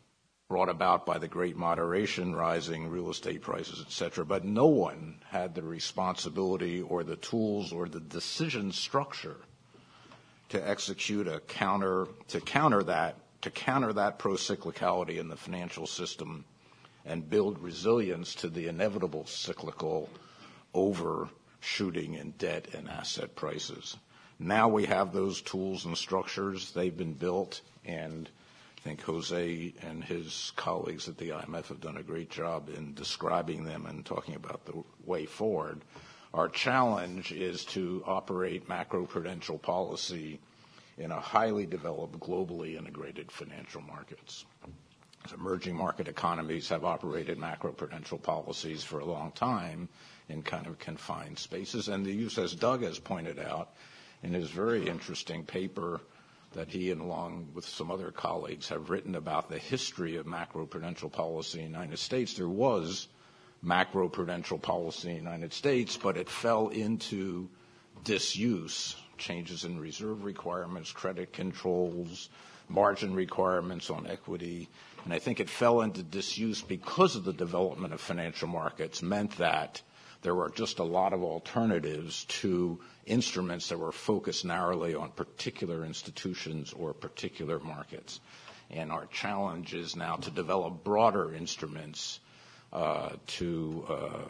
brought about by the Great Moderation, rising real estate prices, et cetera. But no one had the responsibility or the tools or the decision structure to execute a counter, to counter that, to counter that pro-cyclicality in the financial system and build resilience to the inevitable cyclical overshooting in debt and asset prices. Now we have those tools and structures. They've been built, and I think Jose and his colleagues at the I M F have done a great job in describing them and talking about the way forward. Our challenge is to operate macroprudential policy in a highly developed, globally integrated financial markets. As emerging market economies have operated macroprudential policies for a long time in kind of confined spaces, and the use, as Doug has pointed out in his very interesting paper that he and along with some other colleagues have written about the history of macroprudential policy in the United States. There was macroprudential policy in the United States, but it fell into disuse, changes in reserve requirements, credit controls, margin requirements on equity. And I think it fell into disuse because of the development of financial markets, meant that there were just a lot of alternatives to instruments that were focused narrowly on particular institutions or particular markets. And our challenge is now to develop broader instruments uh, to uh,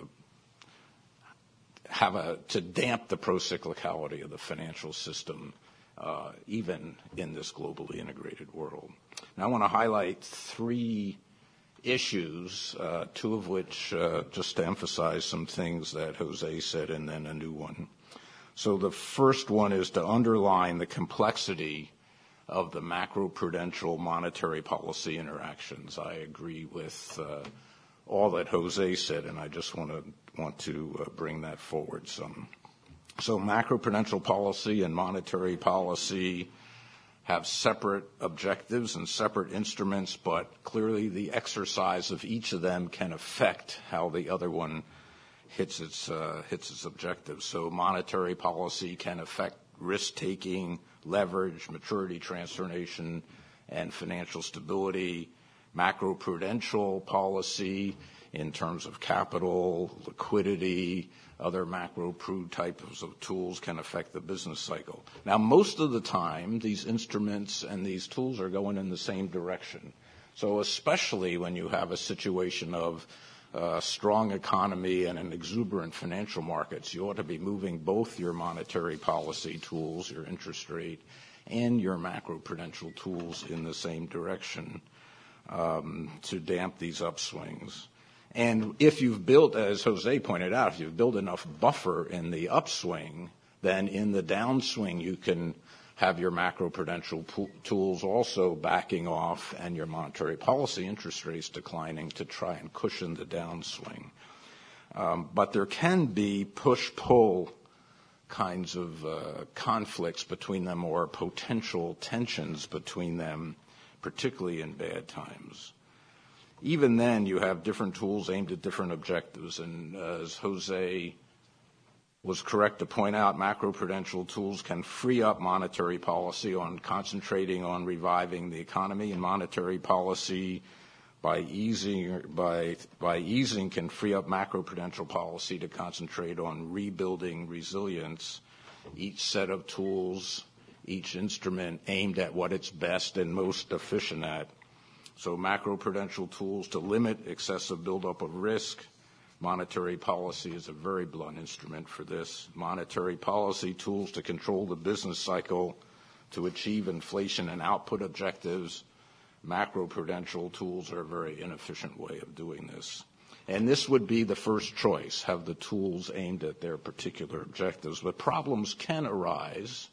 have a to damp the pro-cyclicality of the financial system, uh, even in this globally integrated world. Now, I want to highlight three issues, uh, two of which, uh, just to emphasize some things that Jose said, and then a new one. So the first one is to underline the complexity of the macroprudential monetary policy interactions. I agree with uh, all that Jose said, and I just want to want to uh, bring that forward some. So macroprudential policy and monetary policy have separate objectives and separate instruments, but clearly the exercise of each of them can affect how the other one hits its uh, hits its objectives. So monetary policy can affect risk-taking, leverage, maturity transformation, and financial stability. Macroprudential policy in terms of capital, liquidity, other macro-prud types of tools can affect the business cycle. Now, most of the time, these instruments and these tools are going in the same direction. So especially when you have a situation of a strong economy and an exuberant financial markets, you ought to be moving both your monetary policy tools, your interest rate, and your macroprudential tools in the same direction um, to damp these upswings. And if you've built, as Jose pointed out, if you've built enough buffer in the upswing, then in the downswing you can have your macroprudential po- tools also backing off and your monetary policy interest rates declining to try and cushion the downswing. Um, but there can be push-pull kinds of uh, conflicts between them or potential tensions between them, particularly in bad times. Even then, you have different tools aimed at different objectives. And uh, as Jose was correct to point out, macroprudential tools can free up monetary policy on concentrating on reviving the economy, and monetary policy by easing by by easing can free up macroprudential policy to concentrate on rebuilding resilience. Each set of tools, each instrument aimed at what it's best and most efficient at. So macroprudential tools to limit excessive buildup of risk. Monetary policy is a very blunt instrument for this. Monetary policy tools to control the business cycle to achieve inflation and output objectives. Macroprudential tools are a very inefficient way of doing this. And this would be the first choice, have the tools aimed at their particular objectives. But problems can arise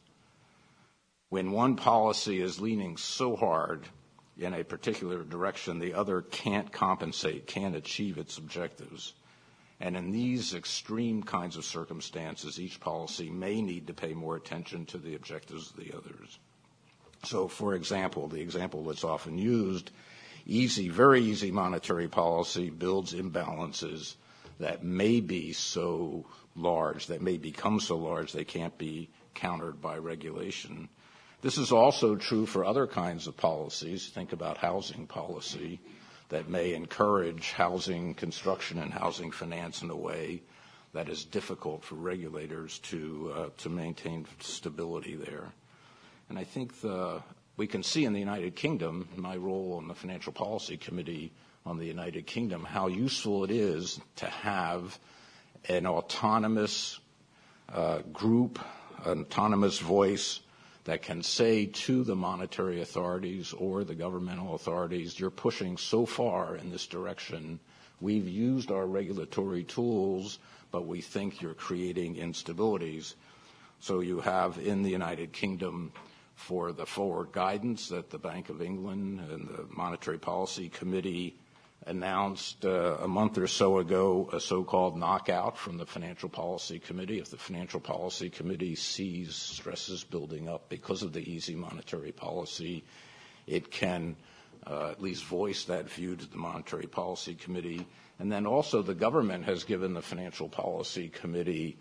when one policy is leaning so hard in a particular direction, the other can't compensate, can't achieve its objectives. And in these extreme kinds of circumstances, each policy may need to pay more attention to the objectives of the others. So, for example, the example that's often used, easy, very easy monetary policy builds imbalances that may be so large, that may become so large they can't be countered by regulation. This is also true for other kinds of policies. Think about housing policy. that may encourage housing construction and housing finance in a way that is difficult for regulators to uh, to maintain stability there. And I think the, we can see in the United Kingdom, my role on the Financial Policy Committee on the United Kingdom, how useful it is to have an autonomous uh, group, an autonomous voice that can say to the monetary authorities or the governmental authorities, you're pushing so far in this direction. We've used our regulatory tools, but we think you're creating instabilities. So you have in the United Kingdom for the forward guidance that the Bank of England and the Monetary Policy Committee announced uh, a month or so ago, a so-called knockout from the Financial Policy Committee. If the Financial Policy Committee sees stresses building up because of the easy monetary policy, it can uh, at least voice that view to the Monetary Policy Committee. And then also the government has given the Financial Policy Committee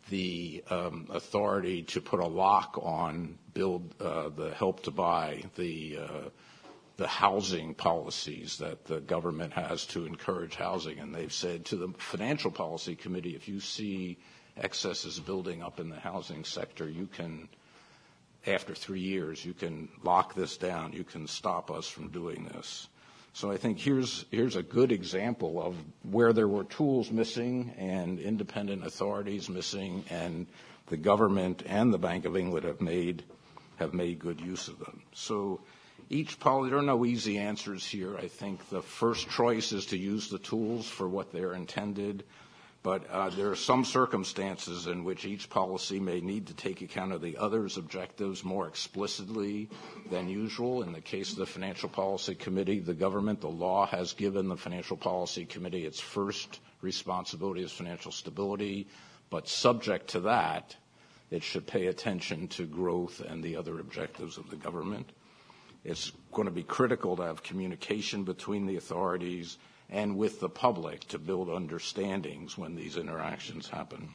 the um, authority to put a lock on build uh, the help to buy, the uh, the housing policies that the government has to encourage housing. And they've said to the Financial Policy Committee, if you see excesses building up in the housing sector, you can, after three years, you can lock this down. You can stop us from doing this. So I think here's here's a good example of where there were tools missing and independent authorities missing, and the government and the Bank of England have made have made good use of them. So each policy, there are no easy answers here. I think the first choice is to use the tools for what they're intended, but uh, there are some circumstances in which each policy may need to take account of the other's objectives more explicitly than usual. In the case of the Financial Policy Committee, the government, the law has given the Financial Policy Committee its first responsibility as financial stability, but subject to that, it should pay attention to growth and the other objectives of the government. It's going to be critical to have communication between the authorities and with the public to build understandings when these interactions happen.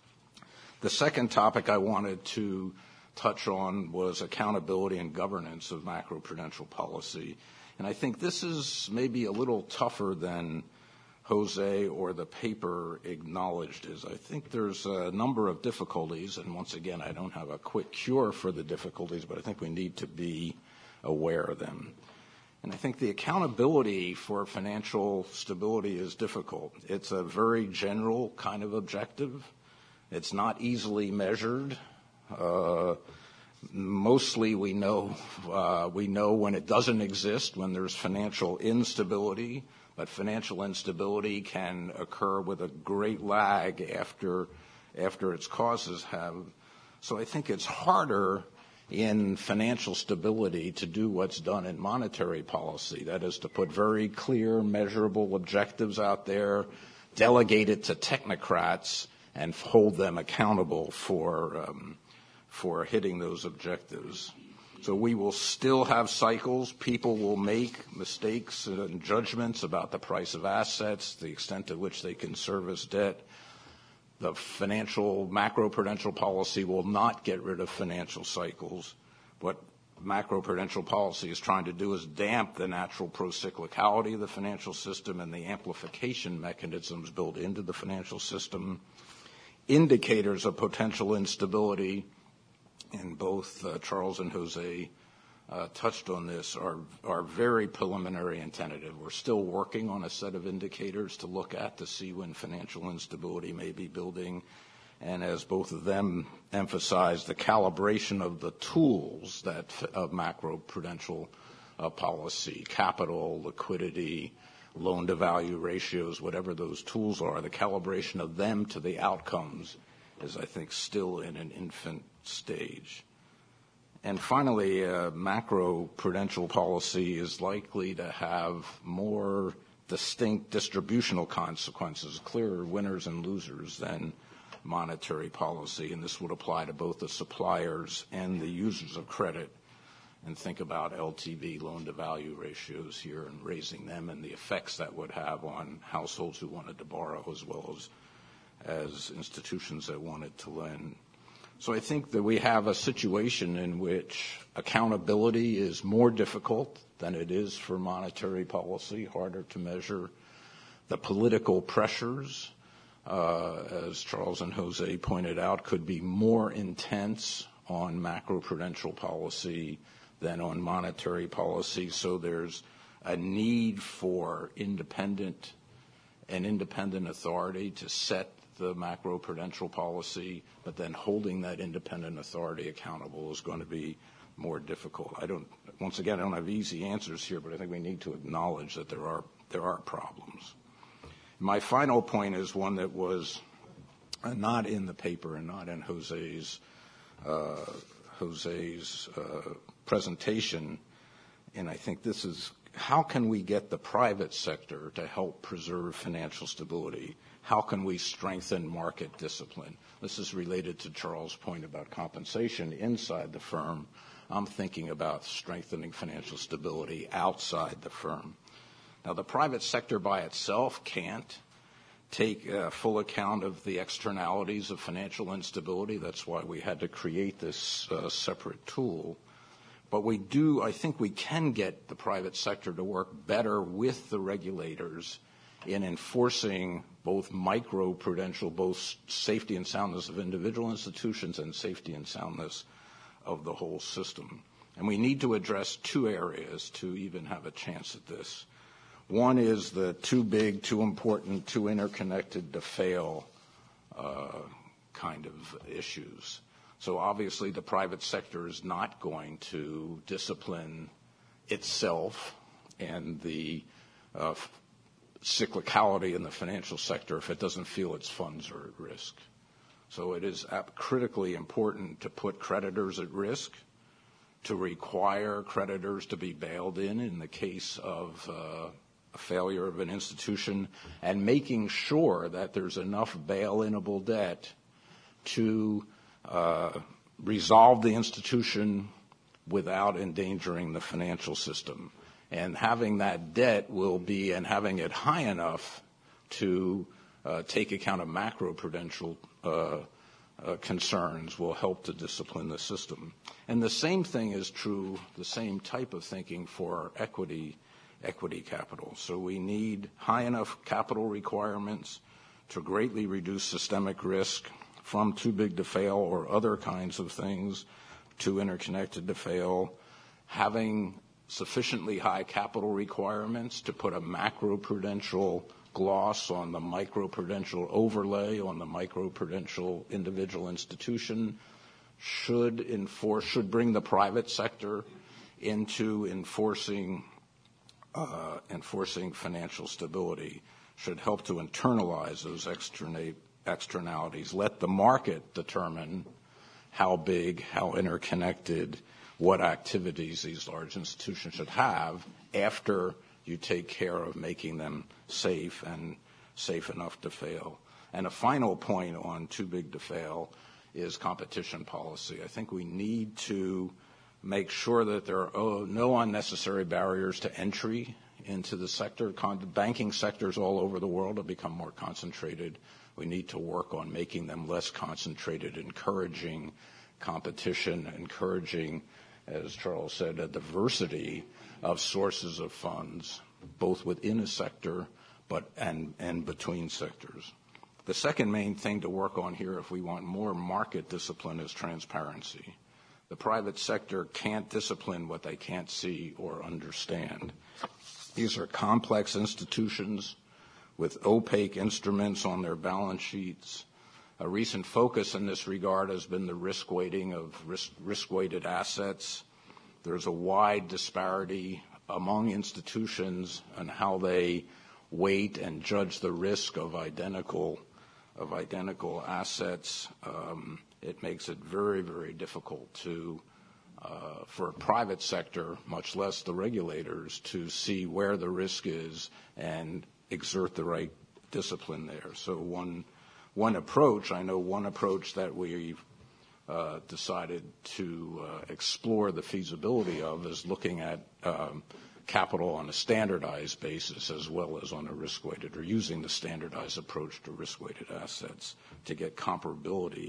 The second topic I wanted to touch on was accountability and governance of macroprudential policy. And I think this is maybe a little tougher than Jose or the paper acknowledged is. I think there's a number of difficulties, and once again, I don't have a quick cure for the difficulties, but I think we need to be aware of them. And I think the accountability for financial stability is difficult. It's a very general kind of objective. It's not easily measured. Uh, mostly we know uh, we know when it doesn't exist, when there's financial instability, but financial instability can occur with a great lag after after its causes have. So I think it's harder in financial stability to do what's done in monetary policy. That is to put very clear, measurable objectives out there, delegate it to technocrats, and hold them accountable for um, for hitting those objectives. So we will still have cycles. People will make mistakes and judgments about the price of assets, the extent to which they can service debt. The financial macroprudential policy will not get rid of financial cycles. What macroprudential policy is trying to do is damp the natural procyclicality of the financial system and the amplification mechanisms built into the financial system. Indicators of potential instability, and both uh, Charles and Jose uh, touched on this, are, are very preliminary and tentative. We're still working on a set of indicators to look at to see when financial instability may be building. And as both of them emphasized, the calibration of the tools that of macroprudential uh, policy, capital, liquidity, loan-to-value ratios, whatever those tools are, the calibration of them to the outcomes is, I think, still in an infant stage. And finally, uh, macroprudential policy is likely to have more distinct distributional consequences, clearer winners and losers than monetary policy, and this would apply to both the suppliers and the users of credit. And think about L T V, loan-to-value ratios here, and raising them and the effects that would have on households who wanted to borrow as well as, as institutions that wanted to lend. So I think that we have a situation in which accountability is more difficult than it is for monetary policy, harder to measure. The political pressures, uh, as Charles and Jose pointed out, could be more intense on macroprudential policy than on monetary policy. So there's a need for independent, an independent authority to set the macroprudential policy, but then holding that independent authority accountable is going to be more difficult. I don't, once again, I don't have easy answers here, but I think we need to acknowledge that there are, there are problems. My final point is one that was not in the paper and not in Jose's, uh, Jose's uh, presentation, and I think this is, how can we get the private sector to help preserve financial stability? How can we strengthen market discipline? This is related to Charles' point about compensation inside the firm. I'm thinking about strengthening financial stability outside the firm. Now, the private sector by itself can't take uh, full account of the externalities of financial instability. That's why we had to create this uh, separate tool. But we do, I think we can get the private sector to work better with the regulators in enforcing both micro-prudential, both safety and soundness of individual institutions and safety and soundness of the whole system. And we need to address two areas to even have a chance at this. One is the too big, too important, too interconnected to fail uh, kind of issues. So obviously the private sector is not going to discipline itself and the uh, cyclicality in the financial sector if it doesn't feel its funds are at risk. So it is critically important to put creditors at risk, to require creditors to be bailed in in the case of uh, a failure of an institution, and making sure that there's enough bail-inable debt to uh, resolve the institution without endangering the financial system. And having that debt will be, and having it high enough to uh, take account of macroprudential uh, uh, concerns will help to discipline the system. And the same thing is true, the same type of thinking for equity, equity capital. So we need high enough capital requirements to greatly reduce systemic risk from too big to fail or other kinds of things, too interconnected to fail, having sufficiently high capital requirements to put a macroprudential gloss on the microprudential overlay on the microprudential individual institution, should enforce, should bring the private sector into enforcing uh, enforcing financial stability, should help to internalize those externa- externalities, let the market determine how big, how interconnected, what activities these large institutions should have after you take care of making them safe and safe enough to fail. And a final point on too big to fail is competition policy. I think we need to make sure that there are no unnecessary barriers to entry into the sector. The banking sectors all over the world have become more concentrated. We need to work on making them less concentrated, encouraging competition, encouraging, as Charles said, a diversity of sources of funds, both within a sector but and, and between sectors. The second main thing to work on here, if we want more market discipline, is transparency. The private sector can't discipline what they can't see or understand. These are complex institutions with opaque instruments on their balance sheets. A recent focus in this regard has been the risk weighting of risk, risk-weighted assets. There's a wide disparity among institutions on how they weight and judge the risk of identical of identical assets. Um, it makes it very, very difficult to uh, for a private sector, much less the regulators, to see where the risk is and exert the right discipline there. So one one approach, I know one approach that we've uh, decided to uh, explore the feasibility of is looking at um, capital on a standardized basis as well as on a risk-weighted, or using the standardized approach to risk-weighted assets to get comparability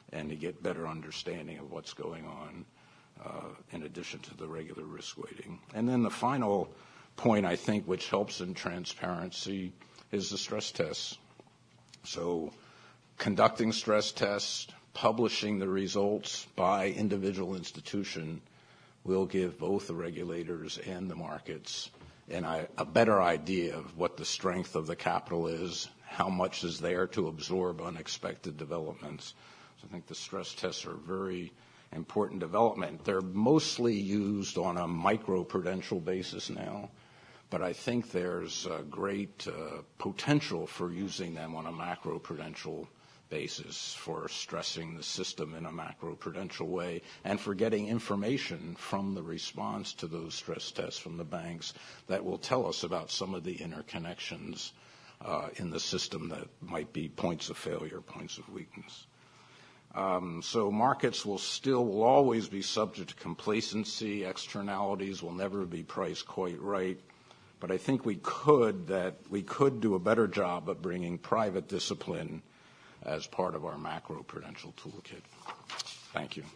and to get better understanding of what's going on uh, in addition to the regular risk weighting. And then the final point, I think, which helps in transparency is the stress tests. So conducting stress tests, publishing the results by individual institution will give both the regulators and the markets and I, a better idea of what the strength of the capital is, how much is there to absorb unexpected developments. So I think the stress tests are a very important development. They're mostly used on a micro-prudential basis now, but I think there's a great uh, potential for using them on a macro-prudential basis, for stressing the system in a macro-prudential way, and for getting information from the response to those stress tests from the banks that will tell us about some of the interconnections uh, in the system that might be points of failure, points of weakness. Um, so markets will still, will always be subject to complacency. Externalities will never be priced quite right. But I think we could, that we could do a better job of bringing private discipline as part of our macro-prudential toolkit. Thank you.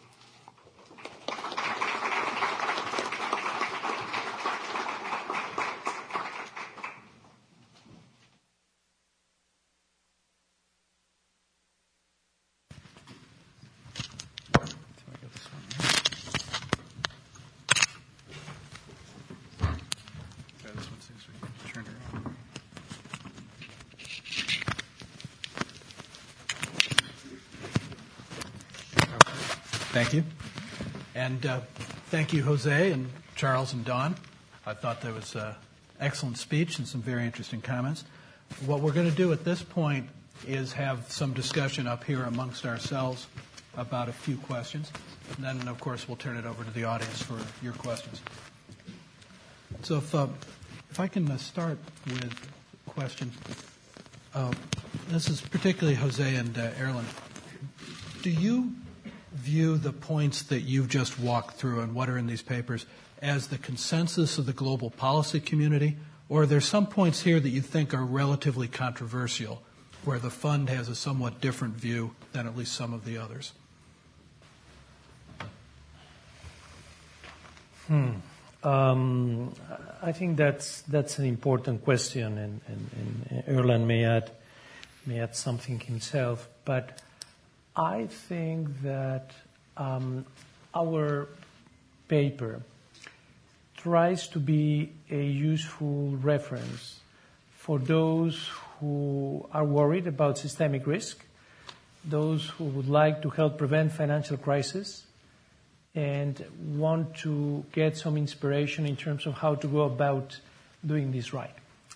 Thank you. And uh, thank you, Jose and Charles and Don. I thought that was an excellent speech and some very interesting comments. What we're going to do at this point is have some discussion up here amongst ourselves about a few questions. And then, of course, we'll turn it over to the audience for your questions. So if, uh, if I can uh, start with a question. Uh, this is particularly Jose and uh, Erlen. Do you view the points that you've just walked through and what are in these papers as the consensus of the global policy community, or are there some points here that you think are relatively controversial, where the fund has a somewhat different view than at least some of the others? Hmm. Um, I think that's that's an important question, and, and, and Erlen may add may add something himself, but I think that um, our paper tries to be a useful reference for those who are worried about systemic risk, those who would like to help prevent financial crisis, and want to get some inspiration in terms of how to go about doing this right.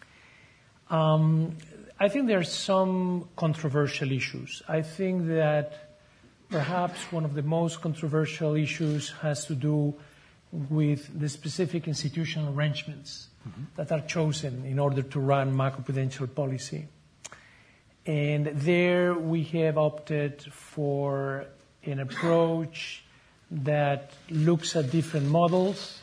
Um, I think there are some controversial issues. I think that perhaps one of the most controversial issues has to do with the specific institutional arrangements mm-hmm. that are chosen in order to run macroprudential policy. And there we have opted for an approach that looks at different models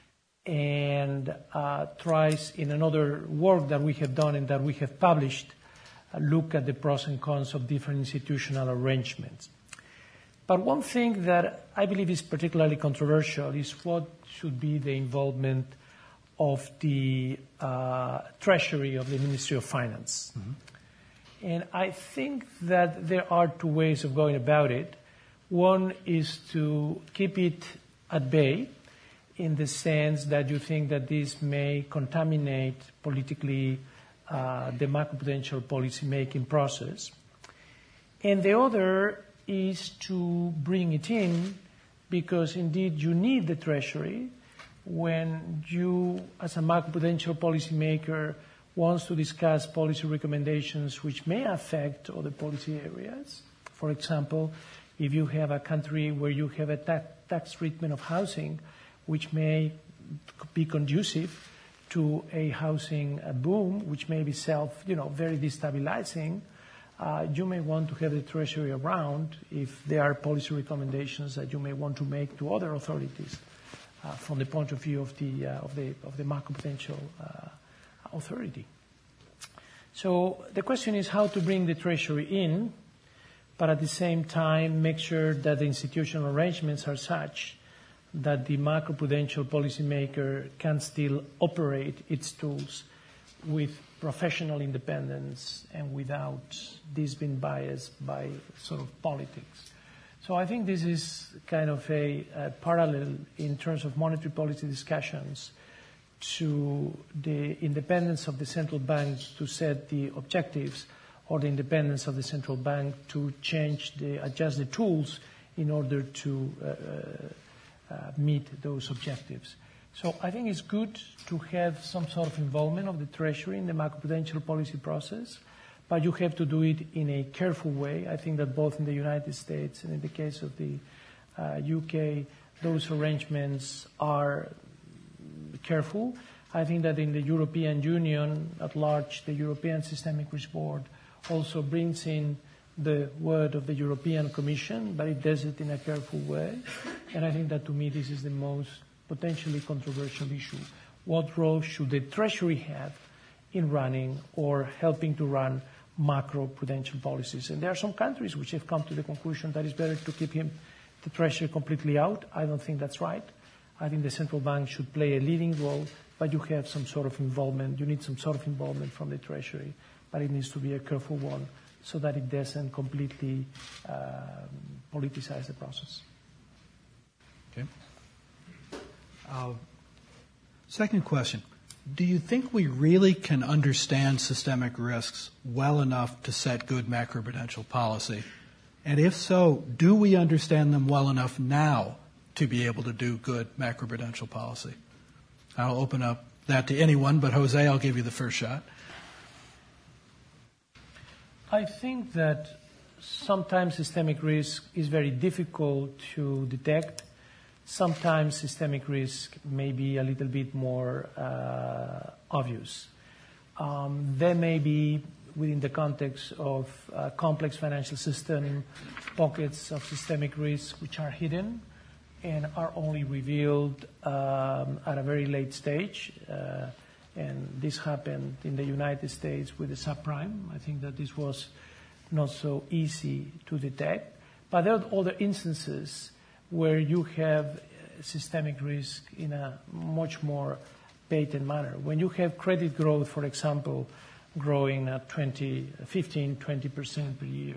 and uh, tries, in another work that we have done and that we have published, uh, look at the pros and cons of different institutional arrangements. But one thing that I believe is particularly controversial is what should be the involvement of the uh, Treasury of the Ministry of Finance. Mm-hmm. And I think that there are two ways of going about it. One is to keep it at bay, in the sense that you think that this may contaminate politically uh, the macroprudential policy-making process. And the other is to bring it in because, indeed, you need the Treasury when you, as a macroprudential policymaker, wants to discuss policy recommendations which may affect other policy areas. For example, if you have a country where you have a ta- tax treatment of housing, which may be conducive to a housing boom, which may be self, you know, very destabilizing, uh, you may want to have the Treasury around if there are policy recommendations that you may want to make to other authorities uh, from the point of view of the uh, of the of the macroprudential uh, authority. So the question is how to bring the Treasury in. but at the same time make sure that the institutional arrangements are such that the macroprudential policymaker can still operate its tools with professional independence and without this being biased by sort of politics. So I think this is kind of a, a parallel in terms of monetary policy discussions to the independence of the central bank to set the objectives, or the independence of the central bank to change the, adjust the tools in order to uh, uh, meet those objectives. So I think it's good to have some sort of involvement of the Treasury in the macroprudential policy process, but you have to do it in a careful way. I think that both in the United States and in the case of the uh, U K, those arrangements are careful. I think that in the European Union at large, the European Systemic Risk Board also brings in the word of the European Commission, but it does it in a careful way. And I think that to me this is the most potentially controversial issue. What role should the Treasury have in running or helping to run macro-prudential policies? And there are some countries which have come to the conclusion that it's better to keep him, the Treasury completely out. I don't think that's right. I think the central bank should play a leading role, but you have some sort of involvement. You need some sort of involvement from the Treasury, but it needs to be a careful one so that it doesn't completely uh, politicize the process. Okay. Uh, second question. Do you think we really can understand systemic risks well enough to set good macroprudential policy? And if so, do we understand them well enough now to be able to do good macroprudential policy? I'll open up that to anyone, but Jose, I'll give you the first shot. I think that sometimes systemic risk is very difficult to detect. Sometimes systemic risk may be a little bit more uh, obvious. Um, there may be, within the context of a complex financial system, pockets of systemic risk which are hidden and are only revealed um, at a very late stage. Uh, and this happened in the United States with the subprime. I think that this was not so easy to detect. But there are other instances where you have systemic risk in a much more patent manner. When you have credit growth, for example, growing at twenty, fifteen, twenty percent per year,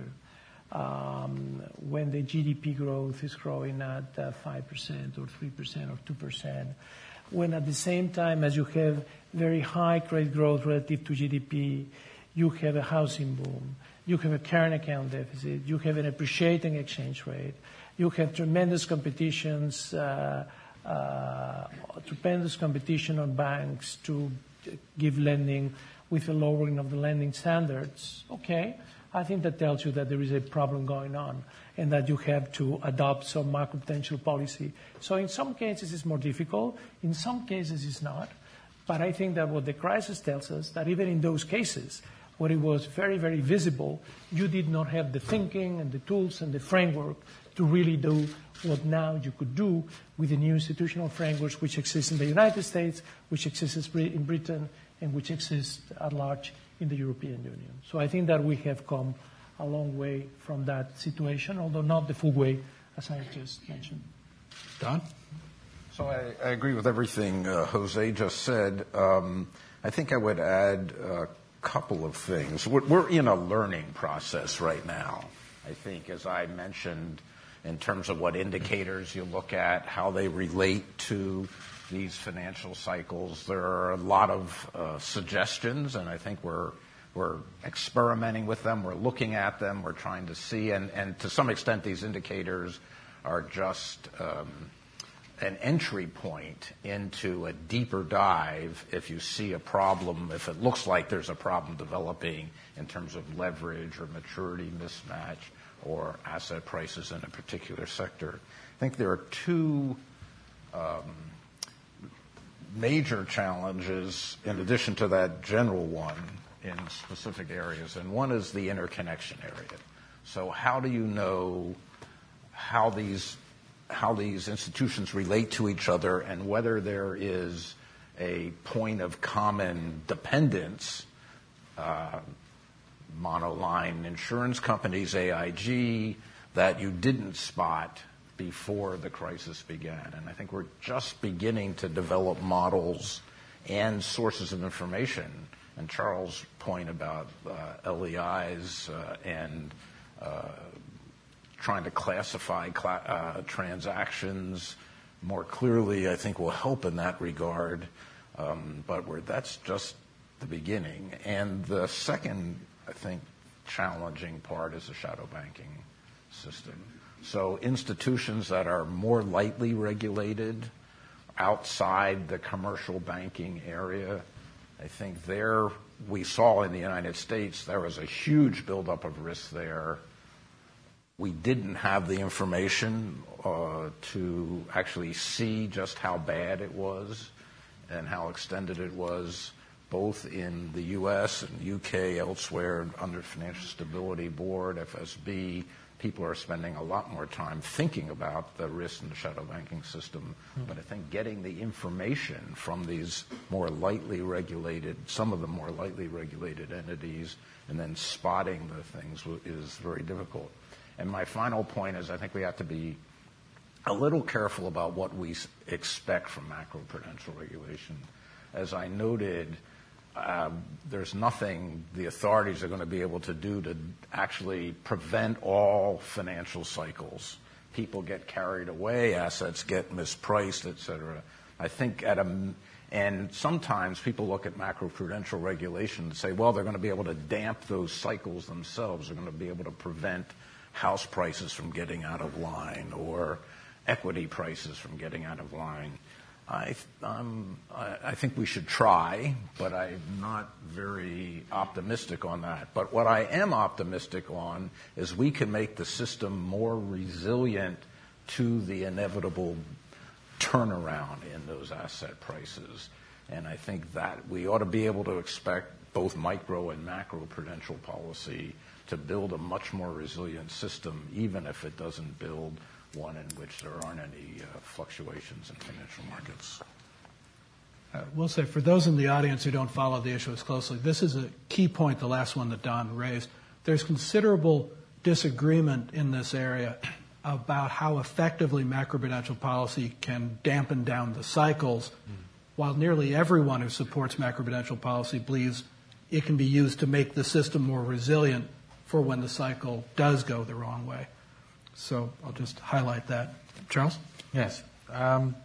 um, when the G D P growth is growing at uh, five percent or three percent or two percent, when at the same time as you have very high credit growth relative to G D P, you have a housing boom, you have a current account deficit, you have an appreciating exchange rate, you have tremendous competitions, uh, uh, tremendous competition on banks to give lending with a lowering of the lending standards. Okay, I think that tells you that there is a problem going on and that you have to adopt some macroprudential policy. So in some cases it's more difficult, in some cases it's not. But I think that what the crisis tells us, that even in those cases where it was very, very visible, you did not have the thinking and the tools and the framework to really do what now you could do with the new institutional frameworks which exist in the United States, which exist in Britain, and which exist at large in the European Union. So I think that we have come a long way from that situation, although not the full way, as I just mentioned. Don? So I, I agree with everything uh, Jose just said. Um, I think I would add a couple of things. We're, we're in a learning process right now. I think, as I mentioned, in terms of what indicators you look at, how they relate to these financial cycles, there are a lot of uh, suggestions, and I think we're we're experimenting with them. We're looking at them. We're trying to see, and, and to some extent, these indicators are just um, an entry point into a deeper dive if you see a problem, if it looks like there's a problem developing in terms of leverage or maturity mismatch or asset prices in a particular sector. I think there are two um, major challenges in addition to that general one in specific areas, and one is the interconnection area. So how do you know how these how these institutions relate to each other and whether there is a point of common dependence uh, monoline insurance companies, A I G, that you didn't spot before the crisis began. And I think we're just beginning to develop models and sources of information. And Charles' point about uh, L E Is uh, and uh, trying to classify cla- uh, transactions more clearly, I think, will help in that regard. Um, but we're, that's just the beginning. And the second, I think, challenging part is the shadow banking system. So institutions that are more lightly regulated outside the commercial banking area, I think there, we saw in the United States, there was a huge buildup of risk there. We didn't have the information uh, to actually see just how bad it was and how extended it was, both in the U S and U K, elsewhere, under Financial Stability Board, F S B. People are spending a lot more time thinking about the risks in the shadow banking system. Mm-hmm. But I think getting the information from these more lightly regulated, some of the more lightly regulated entities, and then spotting the things is very difficult. And my final point is I think we have to be a little careful about what we expect from macroprudential regulation. As I noted, Um, there's nothing the authorities are going to be able to do to actually prevent all financial cycles. People get carried away, assets get mispriced, et cetera. I think at a, and sometimes people look at macroprudential regulation and say, well, they're going to be able to damp those cycles themselves. They're going to be able to prevent house prices from getting out of line or equity prices from getting out of line. I, um, I, I think we should try, but I'm not very optimistic on that. But what I am optimistic on is we can make the system more resilient to the inevitable turnaround in those asset prices. And I think that we ought to be able to expect both micro and macro prudential policy to build a much more resilient system, even if it doesn't build one in which there aren't any uh, fluctuations in financial markets. Uh, we'll say, for those in the audience who don't follow the issue as closely, this is a key point, the last one that Don raised. There's considerable disagreement in this area about how effectively macroprudential policy can dampen down the cycles, mm. while nearly everyone who supports macroprudential policy believes it can be used to make the system more resilient for when the cycle does go the wrong way. So I'll just highlight that. Charles? Yes. Um,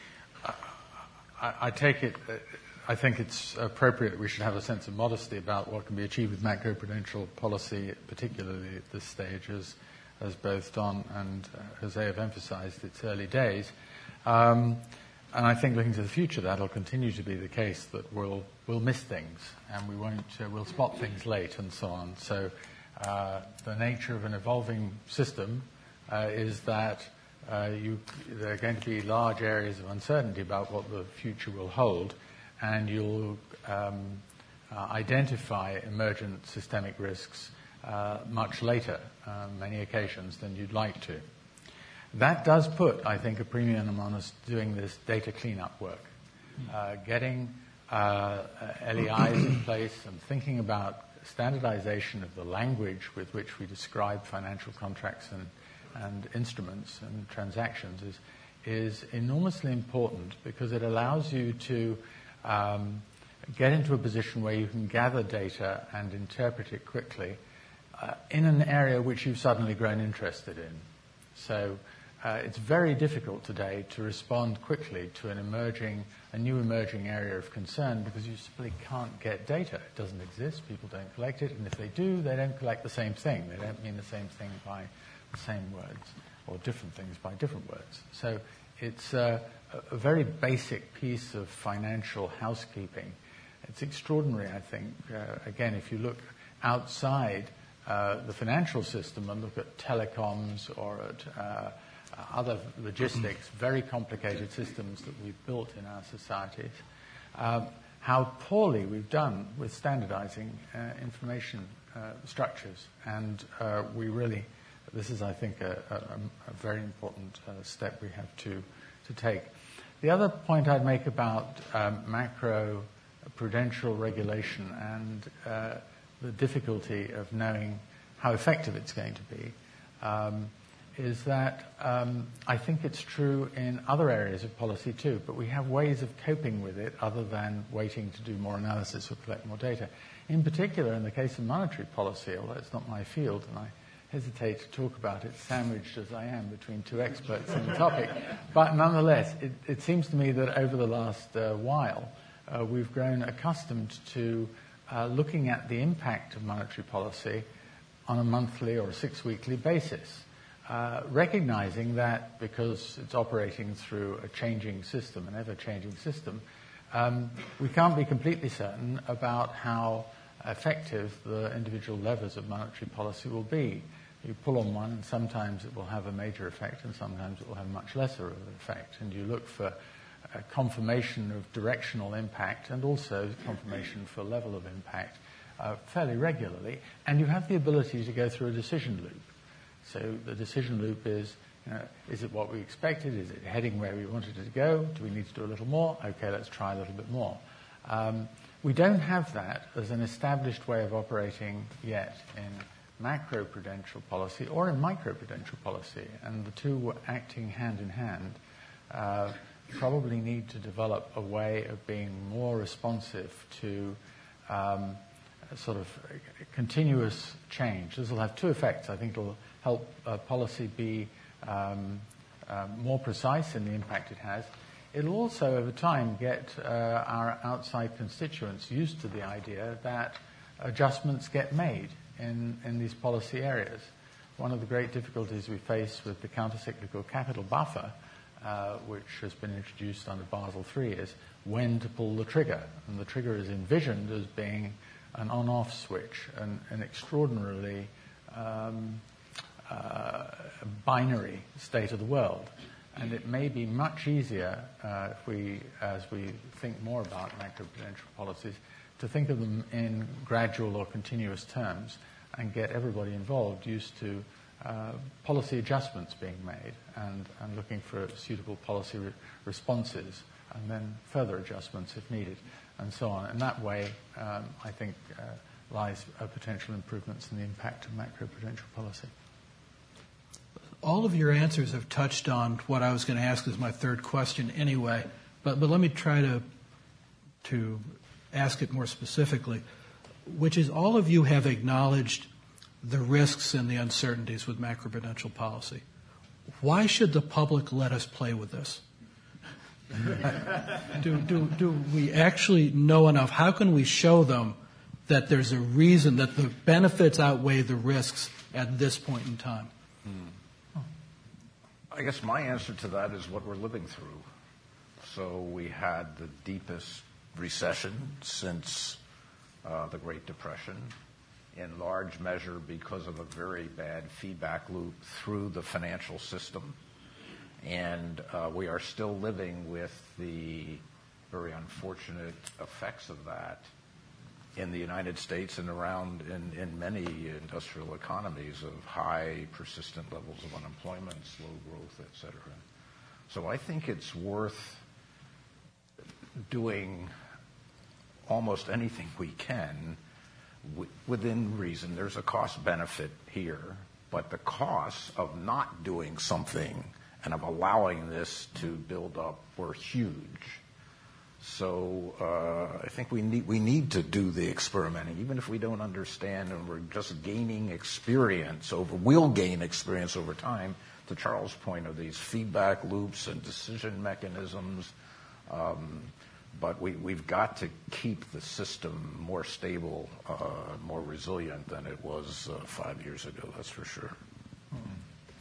I, I take it, uh, I think it's appropriate that we should have a sense of modesty about what can be achieved with macroprudential policy, particularly at this stage, as, as both Don and uh, Jose have emphasized, its early days. Um, and I think looking to the future, that'll continue to be the case, that we'll, we'll miss things and we won't, uh, we'll spot things late and so on. So uh, the nature of an evolving system Uh, is that uh, you, there are going to be large areas of uncertainty about what the future will hold, and you'll um, uh, identify emergent systemic risks uh, much later, uh, many occasions, than you'd like to. That does put, I think, a premium on us doing this data cleanup work, uh, getting uh, L E Is in place and thinking about standardization of the language with which we describe financial contracts and and instruments and transactions is is enormously important, because it allows you to um, get into a position where you can gather data and interpret it quickly uh, in an area which you've suddenly grown interested in. So uh, it's very difficult today to respond quickly to an emerging, a new emerging area of concern, because you simply can't get data. It doesn't exist. People don't collect it. And if they do, they don't collect the same thing. They don't mean the same thing by the same words, or different things by different words. So it's uh, a very basic piece of financial housekeeping. It's extraordinary, I think. Uh, again, if you look outside uh, the financial system and look at telecoms or at uh, other logistics, very complicated systems that we've built in our societies, uh, how poorly we've done with standardizing uh, information uh, structures. And uh, we really... This is, I think, a, a, a very important uh, step we have to, to take. The other point I'd make about um, macro prudential regulation and uh, the difficulty of knowing how effective it's going to be, um, is that um, I think it's true in other areas of policy too, but we have ways of coping with it other than waiting to do more analysis or collect more data. In particular, in the case of monetary policy, although it's not my field and I hesitate to talk about it, sandwiched as I am between two experts in the topic, but nonetheless, it, it seems to me that over the last uh, while, uh, we've grown accustomed to uh, looking at the impact of monetary policy on a monthly or a six-weekly basis. Uh, recognizing that because it's operating through a changing system, an ever-changing system, um, we can't be completely certain about how effective the individual levers of monetary policy will be. You pull on one and sometimes it will have a major effect and sometimes it will have much lesser of an effect. And you look for a confirmation of directional impact and also confirmation for level of impact uh, fairly regularly. And you have the ability to go through a decision loop. So the decision loop is, you know, is it what we expected? Is it heading where we wanted it to go? Do we need to do a little more? Okay, let's try a little bit more. Um, we don't have that as an established way of operating yet in macroprudential policy or in microprudential policy. And the two acting hand in hand uh, probably need to develop a way of being more responsive to um, sort of continuous change. This will have two effects. I think it will help uh, policy be um, uh, more precise in the impact it has. It'll also, over time, get uh, our outside constituents used to the idea that adjustments get made in, in these policy areas. One of the great difficulties we face with the countercyclical capital buffer, uh, which has been introduced under Basel three, is when to pull the trigger. And the trigger is envisioned as being an on-off switch, an, an extraordinarily um, uh, binary state of the world. And it may be much easier uh, if we, as we think more about macroprudential policies, to think of them in gradual or continuous terms and get everybody involved used to uh, policy adjustments being made and, and looking for suitable policy re- responses and then further adjustments if needed and so on. And that way, um, I think, uh, lies uh, potential improvements in the impact of macroprudential policy. All of your answers have touched on what I was going to ask as my third question anyway, but, but let me try to, to ask it more specifically, which is all of you have acknowledged the risks and the uncertainties with macroprudential policy. Why should the public let us play with this? do, do, do we actually know enough? How can we show them that there's a reason that the benefits outweigh the risks at this point in time? Hmm. I guess my answer to that is what we're living through. So we had the deepest recession since uh, the Great Depression, in large measure because of a very bad feedback loop through the financial system. And uh, we are still living with the very unfortunate effects of that in the United States and around in, in many industrial economies of high persistent levels of unemployment, slow growth, et cetera. So I think it's worth doing almost anything we can w- within reason. There's a cost benefit here, but the costs of not doing something and of allowing this to build up were huge. So uh, I think we need we need to do the experimenting, even if we don't understand and we're just gaining experience over. We'll gain experience over time. To Charles' point of these feedback loops and decision mechanisms, um, but we, we've got to keep the system more stable, uh, more resilient than it was uh, five years ago. That's for sure. Mm-hmm.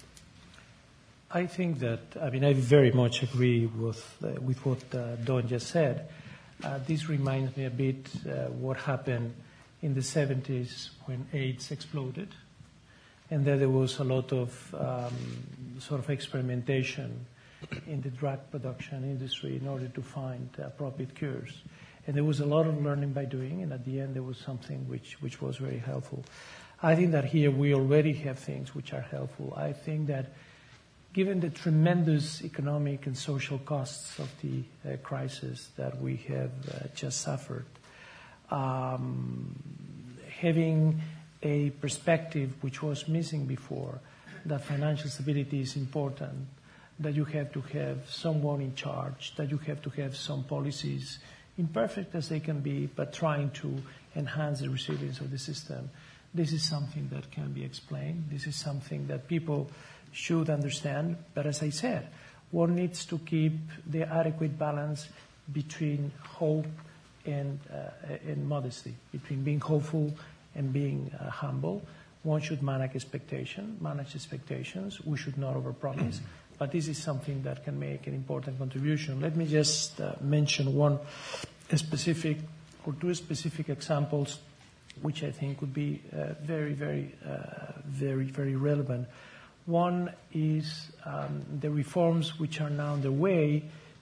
I think that, I mean, I very much agree with uh, with what uh, Don just said. Uh, this reminds me a bit uh, what happened in the seventies when AIDS exploded, and there there was a lot of um, sort of experimentation in the drug production industry in order to find appropriate cures. And there was a lot of learning by doing, and at the end there was something which, which was very helpful. I think that here we already have things which are helpful. I think that given the tremendous economic and social costs of the uh, crisis that we have uh, just suffered, um, having a perspective which was missing before, that financial stability is important, that you have to have someone in charge, that you have to have some policies, imperfect as they can be, but trying to enhance the resilience of the system. This is something that can be explained. This is something that people should understand. But as I said, one needs to keep the adequate balance between hope and, uh, and modesty, between being hopeful and being uh, humble. One should manage expectation, manage expectations. We should not overpromise. But this is something that can make an important contribution. Let me just uh, mention one specific or two specific examples which I think would be uh, very, very, uh, very, very relevant. One is um, the reforms which are now underway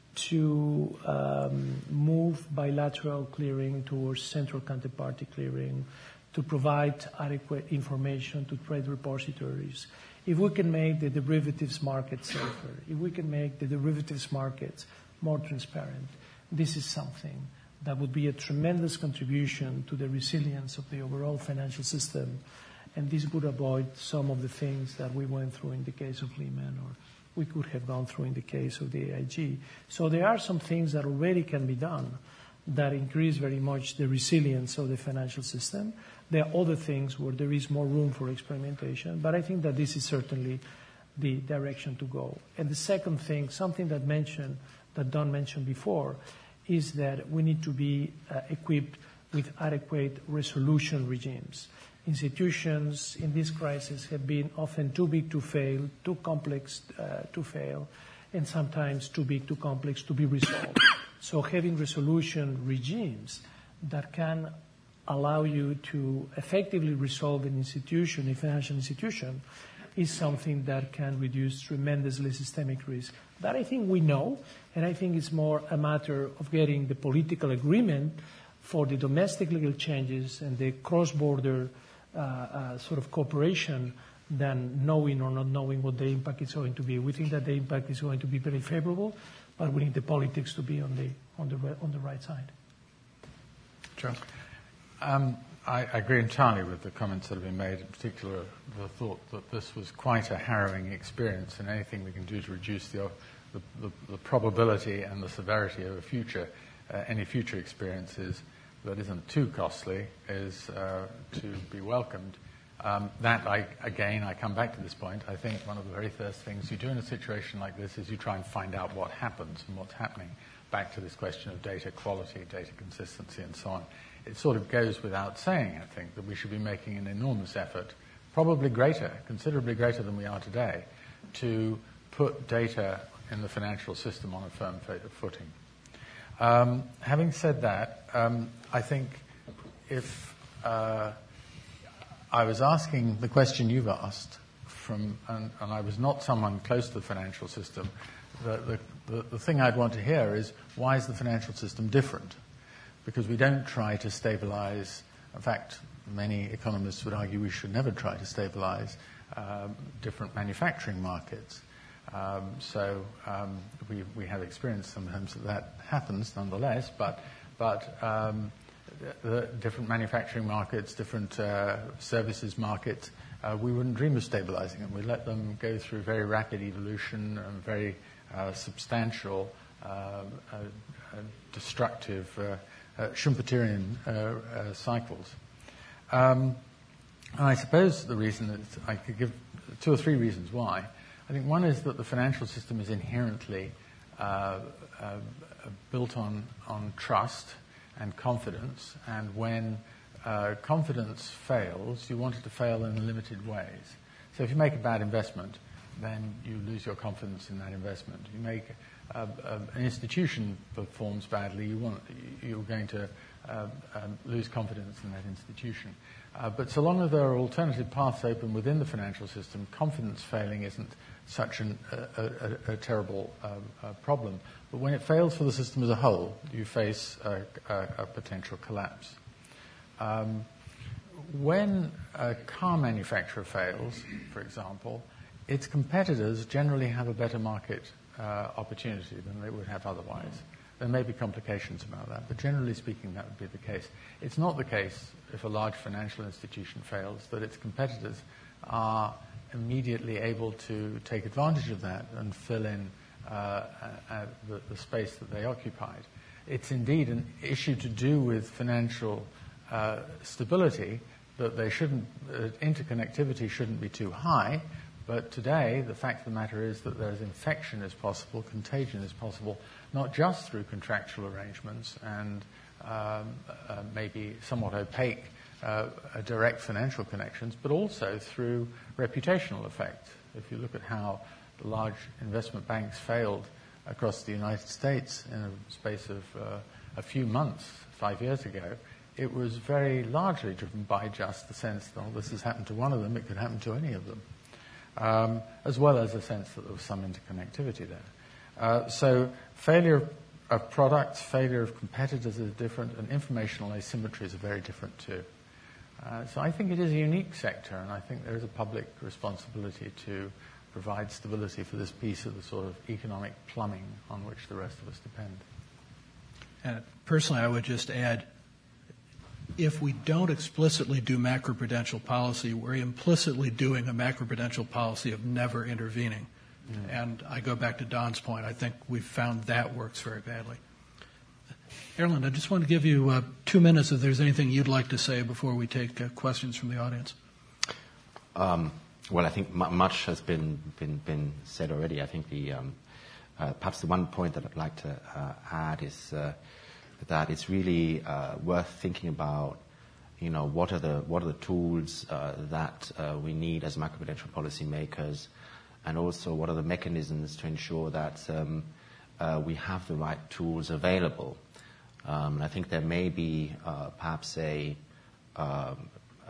to um, move bilateral clearing towards central counterparty clearing, to provide adequate information to trade repositories. If we can make the derivatives market safer, if we can make the derivatives markets more transparent, this is something that would be a tremendous contribution to the resilience of the overall financial system, and this would avoid some of the things that we went through in the case of Lehman, or we could have gone through in the case of the A I G. So there are some things that already can be done that increase very much the resilience of the financial system. There are other things where there is more room for experimentation, but I think that this is certainly the direction to go. And the second thing, something that mentioned, that Don mentioned before, is that we need to be uh, equipped with adequate resolution regimes. Institutions in this crisis have been often too big to fail, too complex uh, to fail, and sometimes too big, too complex to be resolved. So having resolution regimes that can allow you to effectively resolve an institution, a financial institution, is something that can reduce tremendously systemic risk. That I think we know, and I think it's more a matter of getting the political agreement for the domestic legal changes and the cross-border uh, uh, sort of cooperation than knowing or not knowing what the impact is going to be. We think that the impact is going to be very favorable, but we need the politics to be on the on the on the right side. Charles? Um, I, I agree entirely with the comments that have been made, in particular the thought that this was quite a harrowing experience, and anything we can do to reduce the, the, the, the probability and the severity of a future, uh, any future experiences that isn't too costly is uh, to be welcomed. Um, that, I, again, I come back to this point. I think one of the very first things you do in a situation like this is you try and find out what happens and what's happening. Back to this question of data quality, data consistency, and so on. It sort of goes without saying, I think, that we should be making an enormous effort, probably greater, considerably greater than we are today, to put data in the financial system on a firm footing. Um, having said that, um, I think if uh, I was asking the question you've asked, from, and, and I was not someone close to the financial system, the, the, the, the thing I'd want to hear is, why is the financial system different? Because we don't try to stabilize. In fact, many economists would argue we should never try to stabilize um, different manufacturing markets. Um, so um, we, we have experience sometimes that that happens nonetheless, but, but um, the, the different manufacturing markets, different uh, services markets, uh, we wouldn't dream of stabilizing them. We let them go through very rapid evolution and very uh, substantial, uh, uh, uh, destructive uh, Uh, Schumpeterian uh, uh, cycles. Um, and I suppose the reason that I could give two or three reasons why. I think one is that the financial system is inherently uh, uh, built on, on trust and confidence, and when uh, confidence fails, you want it to fail in limited ways. So if you make a bad investment, then you lose your confidence in that investment. You make Uh, uh, an institution performs badly, you want, you're going to uh, um, lose confidence in that institution. Uh, but so long as there are alternative paths open within the financial system, confidence failing isn't such an, a, a, a terrible uh, uh, problem. But when it fails for the system as a whole, you face a, a, a potential collapse. Um, when a car manufacturer fails, for example, its competitors generally have a better market Uh, opportunity than they would have otherwise. There may be complications about that, but generally speaking, that would be the case. It's not the case if a large financial institution fails that its competitors are immediately able to take advantage of that and fill in uh, uh, the, the space that they occupied. It's indeed an issue to do with financial uh, stability, that they shouldn't, uh, interconnectivity shouldn't be too high. But today, the fact of the matter is that there's infection is possible, contagion is possible, not just through contractual arrangements and um, uh, maybe somewhat opaque uh, direct financial connections, but also through reputational effect. If you look at how the large investment banks failed across the United States in a space of uh, a few months, five years ago, it was very largely driven by just the sense that, well, this has happened to one of them, it could happen to any of them. Um, as well as a sense that there was some interconnectivity there. Uh, so failure of, of products, failure of competitors is different, and informational asymmetries are very different too. Uh, so I think it is a unique sector, and I think there is a public responsibility to provide stability for this piece of the sort of economic plumbing on which the rest of us depend. And personally, I would just add, if we don't explicitly do macroprudential policy, we're implicitly doing a macroprudential policy of never intervening. Mm. And I go back to Don's point. I think we've found that works very badly. Erland, I just want to give you uh, two minutes if there's anything you'd like to say before we take uh, questions from the audience. Um, well, I think m- much has been, been, been said already. I think the um, uh, perhaps the one point that I'd like to uh, add is uh, that it's really uh, worth thinking about, you know, what are the what are the tools uh, that uh, we need as macroprudential policymakers, and also what are the mechanisms to ensure that um, uh, we have the right tools available. Um, and I think there may be uh, perhaps a um, uh,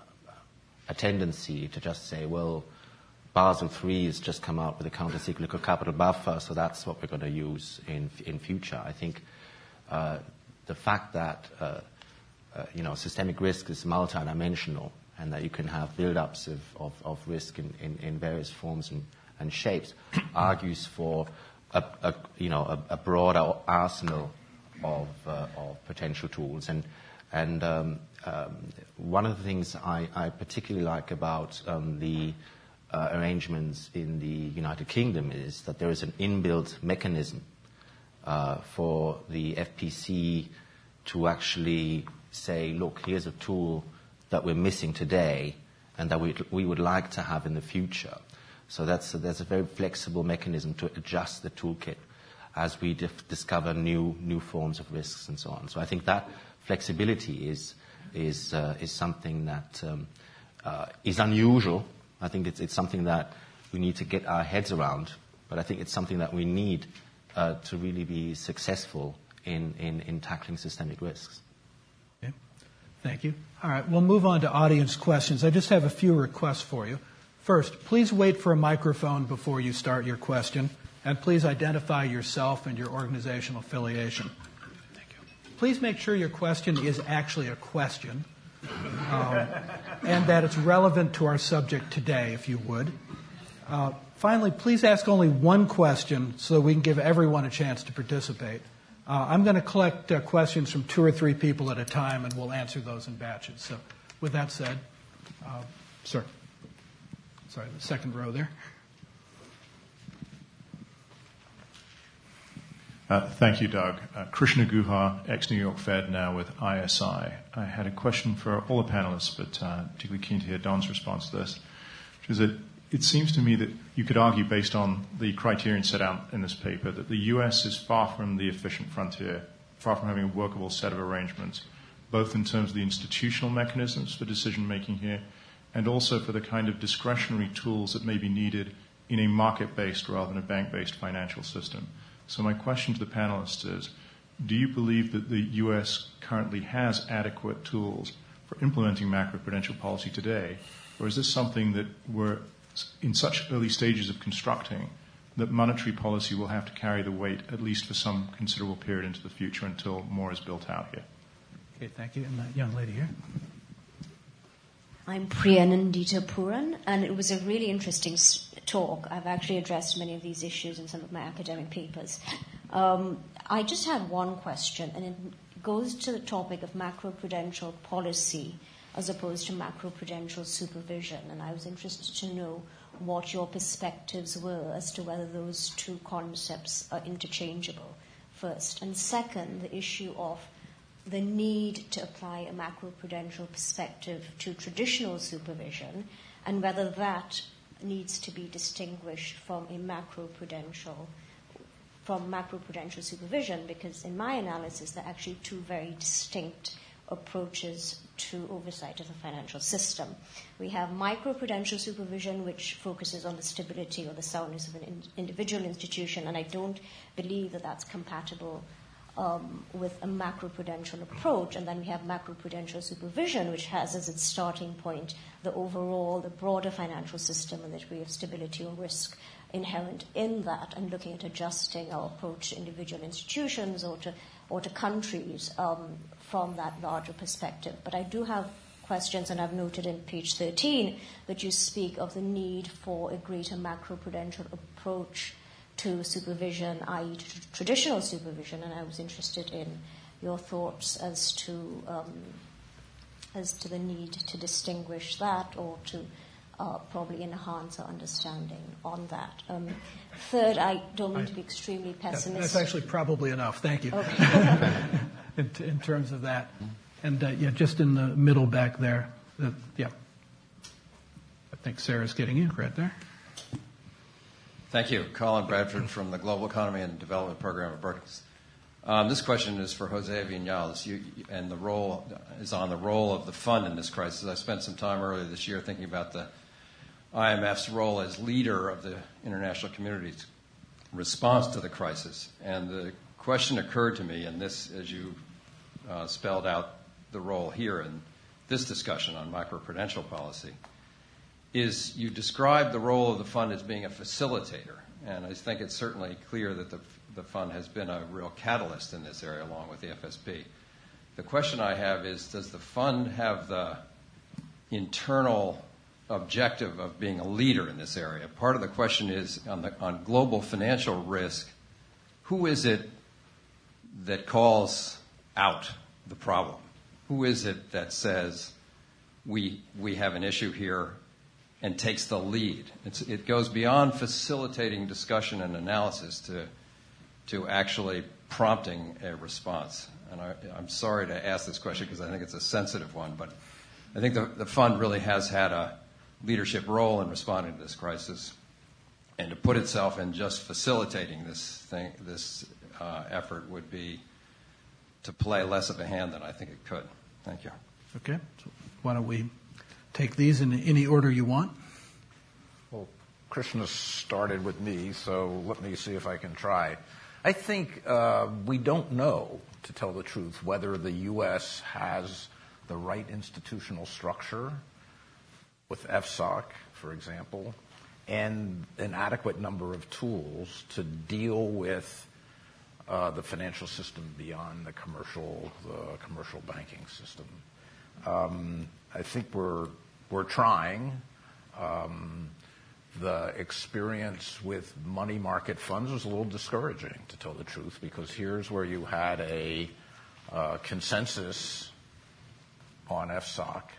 a tendency to just say, well, Basel three has just come out with a countercyclical capital buffer, so that's what we're going to use in in future. I think. Uh, the fact that uh, uh, you know systemic risk is multidimensional and that you can have build-ups of, of, of risk in, in, in various forms and, and shapes argues for a, a you know a, a broader arsenal of uh, of potential tools. And and um, um, one of the things I, I particularly like about um, the uh, arrangements in the United Kingdom is that there is an inbuilt mechanism Uh, for the F P C to actually say, look, here's a tool that we're missing today and that we we would like to have in the future. So that's a, there's a very flexible mechanism to adjust the toolkit as we dif- discover new new forms of risks and so on. So I think that flexibility is is uh, is something that um, uh, is unusual. I think it's it's something that we need to get our heads around, but I think it's something that we need Uh, to really be successful in, in, in tackling systemic risks. Okay. Thank you. All right, we'll move on to audience questions. I just have a few requests for you. First, please wait for a microphone before you start your question, and please identify yourself and your organizational affiliation. Thank you. Please make sure your question is actually a question, um, and that it's relevant to our subject today, if you would. Uh, Finally, please ask only one question so we can give everyone a chance to participate. Uh, I'm going to collect uh, questions from two or three people at a time, and we'll answer those in batches. So with that said, uh, sir. Sorry, the second row there. Uh, thank you, Doug. Uh, Krishna Guha, ex-New York Fed, now with I S I. I had a question for all the panelists, but uh, particularly keen to hear Don's response to this, which is that it seems to me that you could argue, based on the criterion set out in this paper, that the U S is far from the efficient frontier, far from having a workable set of arrangements, both in terms of the institutional mechanisms for decision-making here and also for the kind of discretionary tools that may be needed in a market-based rather than a bank-based financial system. So my question to the panelists is, do you believe that the U S currently has adequate tools for implementing macroprudential policy today, or is this something that we're in such early stages of constructing that monetary policy will have to carry the weight, at least for some considerable period into the future, until more is built out here? Okay, thank you. And that young lady here. I'm Priyanandita Puran, and it was a really interesting talk. I've actually addressed many of these issues in some of my academic papers. Um, I just had one question, and it goes to the topic of macroprudential policy as opposed to macroprudential supervision. And I was interested to know what your perspectives were as to whether those two concepts are interchangeable, first. And second, the issue of the need to apply a macroprudential perspective to traditional supervision, and whether that needs to be distinguished from a macroprudential from macroprudential supervision, because in my analysis they're actually two very distinct approaches to oversight of the financial system. We have microprudential supervision, which focuses on the stability or the soundness of an in- individual institution, and I don't believe that that's compatible um, with a macroprudential approach. And then we have macroprudential supervision, which has as its starting point the overall, the broader financial system and the degree of stability or risk inherent in that, and looking at adjusting our approach to individual institutions or to or to countries um, from that larger perspective. But I do have questions, and I've noted in page thirteen that you speak of the need for a greater macroprudential approach to supervision, that is to traditional supervision, and I was interested in your thoughts as to um, as to the need to distinguish that or to Uh, probably enhance our understanding on that. Um, third, I don't mean to be extremely pessimistic. That's actually probably enough. Thank you. Okay. in, in terms of that. And, uh, yeah, just in the middle back there. Uh, yeah. I think Sarah's getting you right there. Thank you. Colin Bradford from the Global Economy and Development Program at Brookings. Um, this question is for Jose Viñals, you, and the role is on the role of the fund in this crisis. I spent some time earlier this year thinking about the I M F's role as leader of the international community's response to the crisis. And the question occurred to me, and this, as you uh, spelled out the role here in this discussion on macroprudential policy, is you described the role of the fund as being a facilitator. And I think it's certainly clear that the, the fund has been a real catalyst in this area along with the F S B. The question I have is, does the fund have the internal objective of being a leader in this area? Part of the question is on, the, on global financial risk, who is it that calls out the problem? Who is it that says we we have an issue here and takes the lead? It's, it goes beyond facilitating discussion and analysis to to actually prompting a response. And I, I'm sorry to ask this question because I think it's a sensitive one, but I think the, the fund really has had a leadership role in responding to this crisis, and to put itself in just facilitating this thing, this uh, effort would be to play less of a hand than I think it could. Thank you. Okay. So why don't we take these in any order you want? Well, Krishna started with me, so let me see if I can try. I think uh, we don't know, to tell the truth, whether the U S has the right institutional structure with F S O C, for example, and an adequate number of tools to deal with uh, the financial system beyond the commercial, the commercial banking system. Um, I think we're we're trying. Um, the experience with money market funds was a little discouraging, to tell the truth, because here's where you had a uh, consensus on F S O C.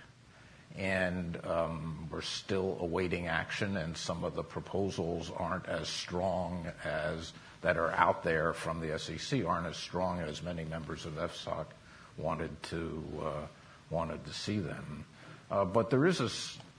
And um, we're still awaiting action, and some of the proposals aren't as strong as that are out there from the S E C aren't as strong as many members of F S O C wanted to uh, wanted to see them. Uh, but there is a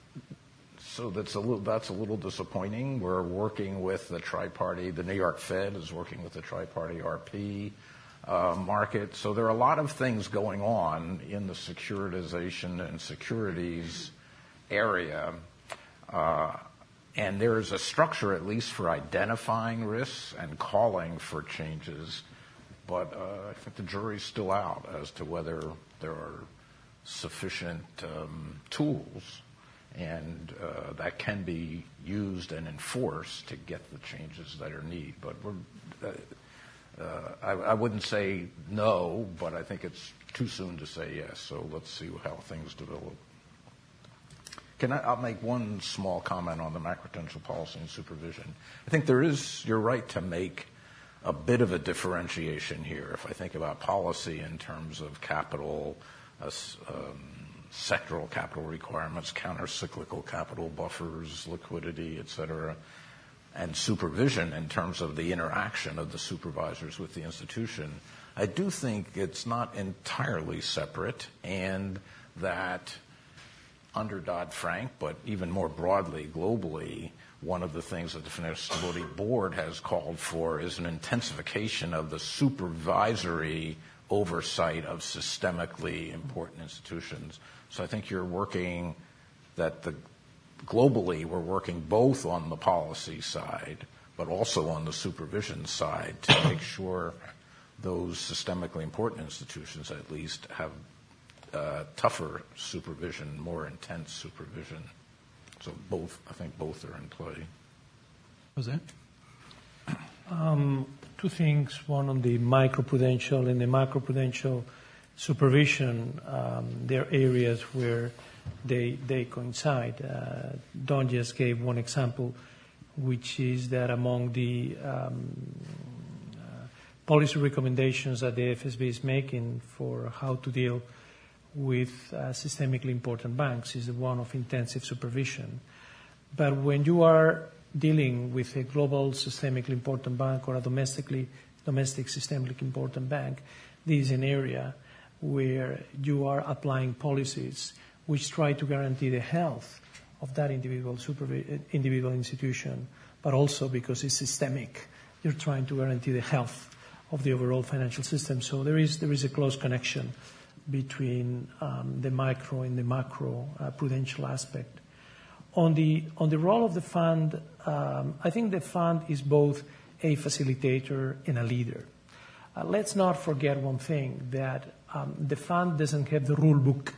so that's a little that's a little disappointing. We're working with the tri-party. The New York Fed is working with the tri-party R P Uh, market. So there are a lot of things going on in the securitization and securities area. Uh, and there is a structure, at least, for identifying risks and calling for changes. But uh, I think the jury's still out as to whether there are sufficient um, tools and uh, that can be used and enforced to get the changes that are needed. But we're... Uh, Uh, I, I wouldn't say no, but I think it's too soon to say yes. So let's see how things develop. Can I, I'll make one small comment on the macroprudential policy and supervision. I think there is, you're right to make a bit of a differentiation here. If I think about policy in terms of capital, uh, um, sectoral capital requirements, counter-cyclical capital buffers, liquidity, et cetera, and supervision in terms of the interaction of the supervisors with the institution, I do think it's not entirely separate, and that under Dodd-Frank, but even more broadly globally, one of the things that the Financial Stability Board has called for is an intensification of the supervisory oversight of systemically important institutions. So I think you're working that the globally we're working both on the policy side but also on the supervision side to make sure those systemically important institutions at least have uh, tougher supervision, more intense supervision. So both, I think both are in play. Jose? Um, two things, one on the microprudential and the macroprudential supervision. Um, there are areas where they, they coincide. Uh, Don just gave one example, which is that among the um, uh, policy recommendations that the F S B is making for how to deal with uh, systemically important banks is the one of intensive supervision. But when you are dealing with a global systemically important bank or a domestically domestic systemically important bank, this is an area where you are applying policies which try to guarantee the health of that individual supervi- individual institution, but also because it's systemic, you're trying to guarantee the health of the overall financial system. So there is there is a close connection between um, the micro and the macro uh, prudential aspect. On the on the role of the fund, um, I think the fund is both a facilitator and a leader. Uh, let's not forget one thing, that um, the fund doesn't have the rule book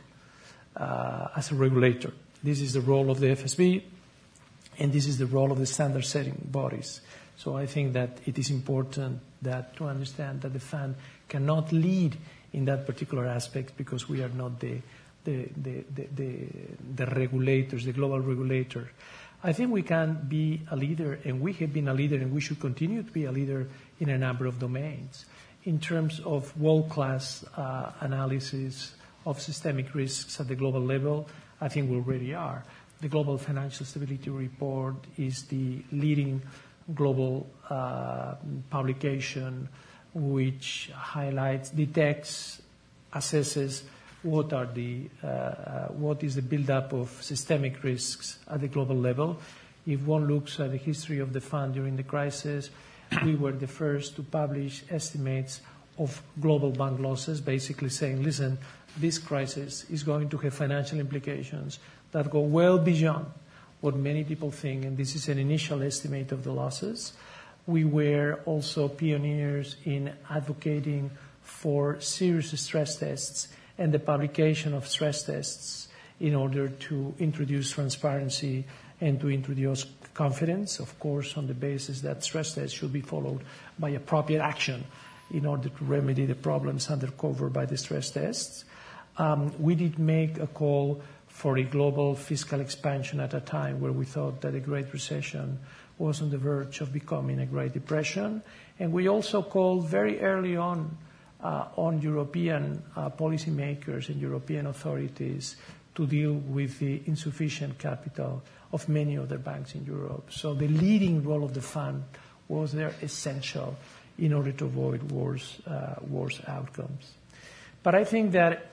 uh, as a regulator. This is the role of the F S B, and this is the role of the standard setting bodies. So I think that it is important that to understand that the fund cannot lead in that particular aspect because we are not the the, the, the, the, the regulators, the global regulator. I think we can be a leader, and we have been a leader, and we should continue to be a leader in a number of domains. In terms of world-class uh, analysis of systemic risks at the global level, I think we already are. The Global Financial Stability Report is the leading global uh, publication which highlights, detects, assesses what are the uh, uh, what is the buildup of systemic risks at the global level. If one looks at the history of the fund during the crisis, we were the first to publish estimates of global bank losses, basically saying, listen, this crisis is going to have financial implications that go well beyond what many people think, and this is an initial estimate of the losses. We were also pioneers in advocating for serious stress tests and the publication of stress tests in order to introduce transparency and to introduce confidence, of course, on the basis that stress tests should be followed by appropriate action in order to remedy the problems uncovered by the stress tests. Um, we did make a call for a global fiscal expansion at a time where we thought that a Great Recession was on the verge of becoming a Great Depression. And we also called very early on uh, on European uh, policymakers and European authorities to deal with the insufficient capital of many other banks in Europe. So the leading role of the fund was there essential in order to avoid worse, uh, worse outcomes. But I think that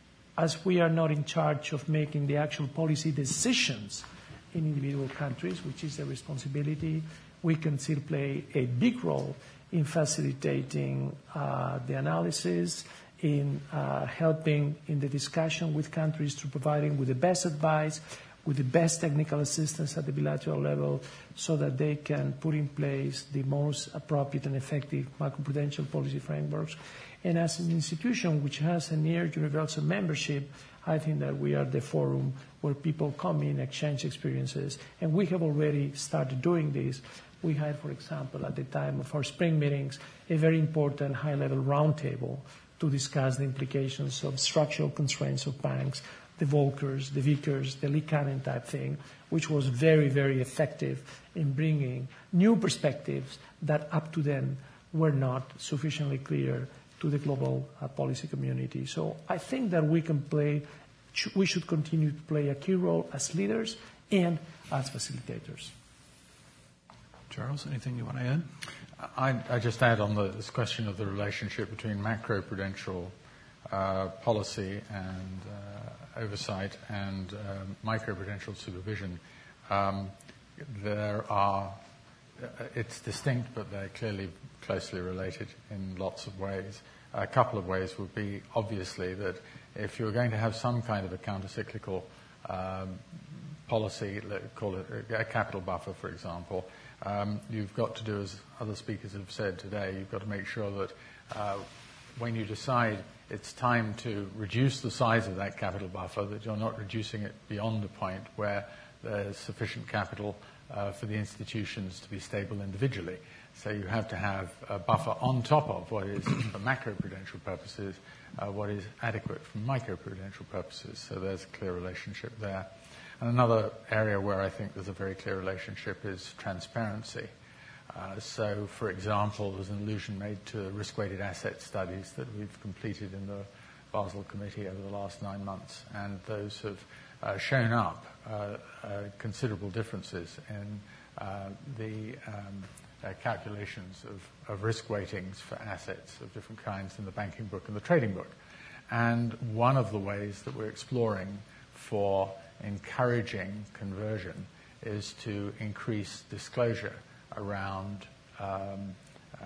as we are not in charge of making the actual policy decisions in individual countries, which is the responsibility, we can still play a big role in facilitating uh, the analysis, in uh, helping in the discussion with countries through providing with the best advice, with the best technical assistance at the bilateral level so that they can put in place the most appropriate and effective macroprudential policy frameworks. And as an institution which has a near universal membership, I think that we are the forum where people come in, exchange experiences, and we have already started doing this. We had, for example, at the time of our spring meetings, a very important high-level roundtable to discuss the implications of structural constraints of banks, the Volckers, the Vickers, the Liikanen type thing, which was very, very effective in bringing new perspectives that up to then were not sufficiently clear to the global uh, policy community. So I think that we can play, we should continue to play a key role as leaders and as facilitators. Charles, anything you want to add? I, I just add on the, this question of the relationship between macroprudential uh, policy and uh, oversight and uh, microprudential supervision. Um, there are, uh, it's distinct, but they're clearly closely related in lots of ways. A couple of ways would be, obviously, that if you're going to have some kind of a countercyclical um, policy, let's call it a capital buffer, for example, um, you've got to do, as other speakers have said today, you've got to make sure that uh, when you decide it's time to reduce the size of that capital buffer, that you're not reducing it beyond a point where there's sufficient capital uh, for the institutions to be stable individually. So you have to have a buffer on top of what is, for macroprudential purposes, uh, what is adequate for microprudential purposes. So there's a clear relationship there. And another area where I think there's a very clear relationship is transparency. Uh, so, for example, there's an allusion made to risk-weighted asset studies that we've completed in the Basel Committee over the last nine months, and those have uh, shown up uh, uh, considerable differences in uh, the um, uh, calculations of, of risk weightings for assets of different kinds in the banking book and the trading book. And one of the ways that we're exploring for encouraging conversion is to increase disclosure around um, uh,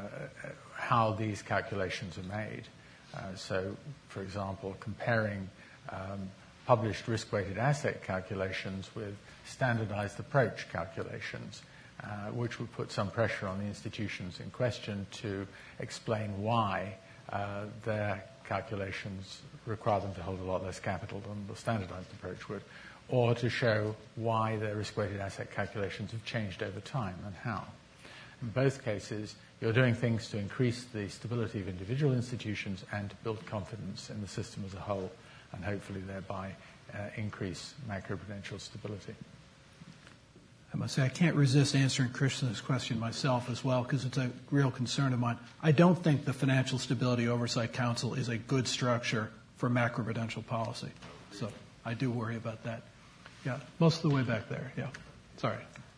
how these calculations are made. Uh, so, for example, comparing um, published risk-weighted asset calculations with standardized approach calculations, uh, which would put some pressure on the institutions in question to explain why uh, their calculations require them to hold a lot less capital than the standardized approach would, or to show why their risk-weighted asset calculations have changed over time and how. In both cases, you're doing things to increase the stability of individual institutions and to build confidence in the system as a whole, and hopefully thereby uh, increase macroprudential stability. I must say I can't resist answering Krishna's question myself as well, because it's a real concern of mine. I don't think the Financial Stability Oversight Council is a good structure for macroprudential policy. So I do worry about that. Yeah, most of the way back there. Yeah, sorry.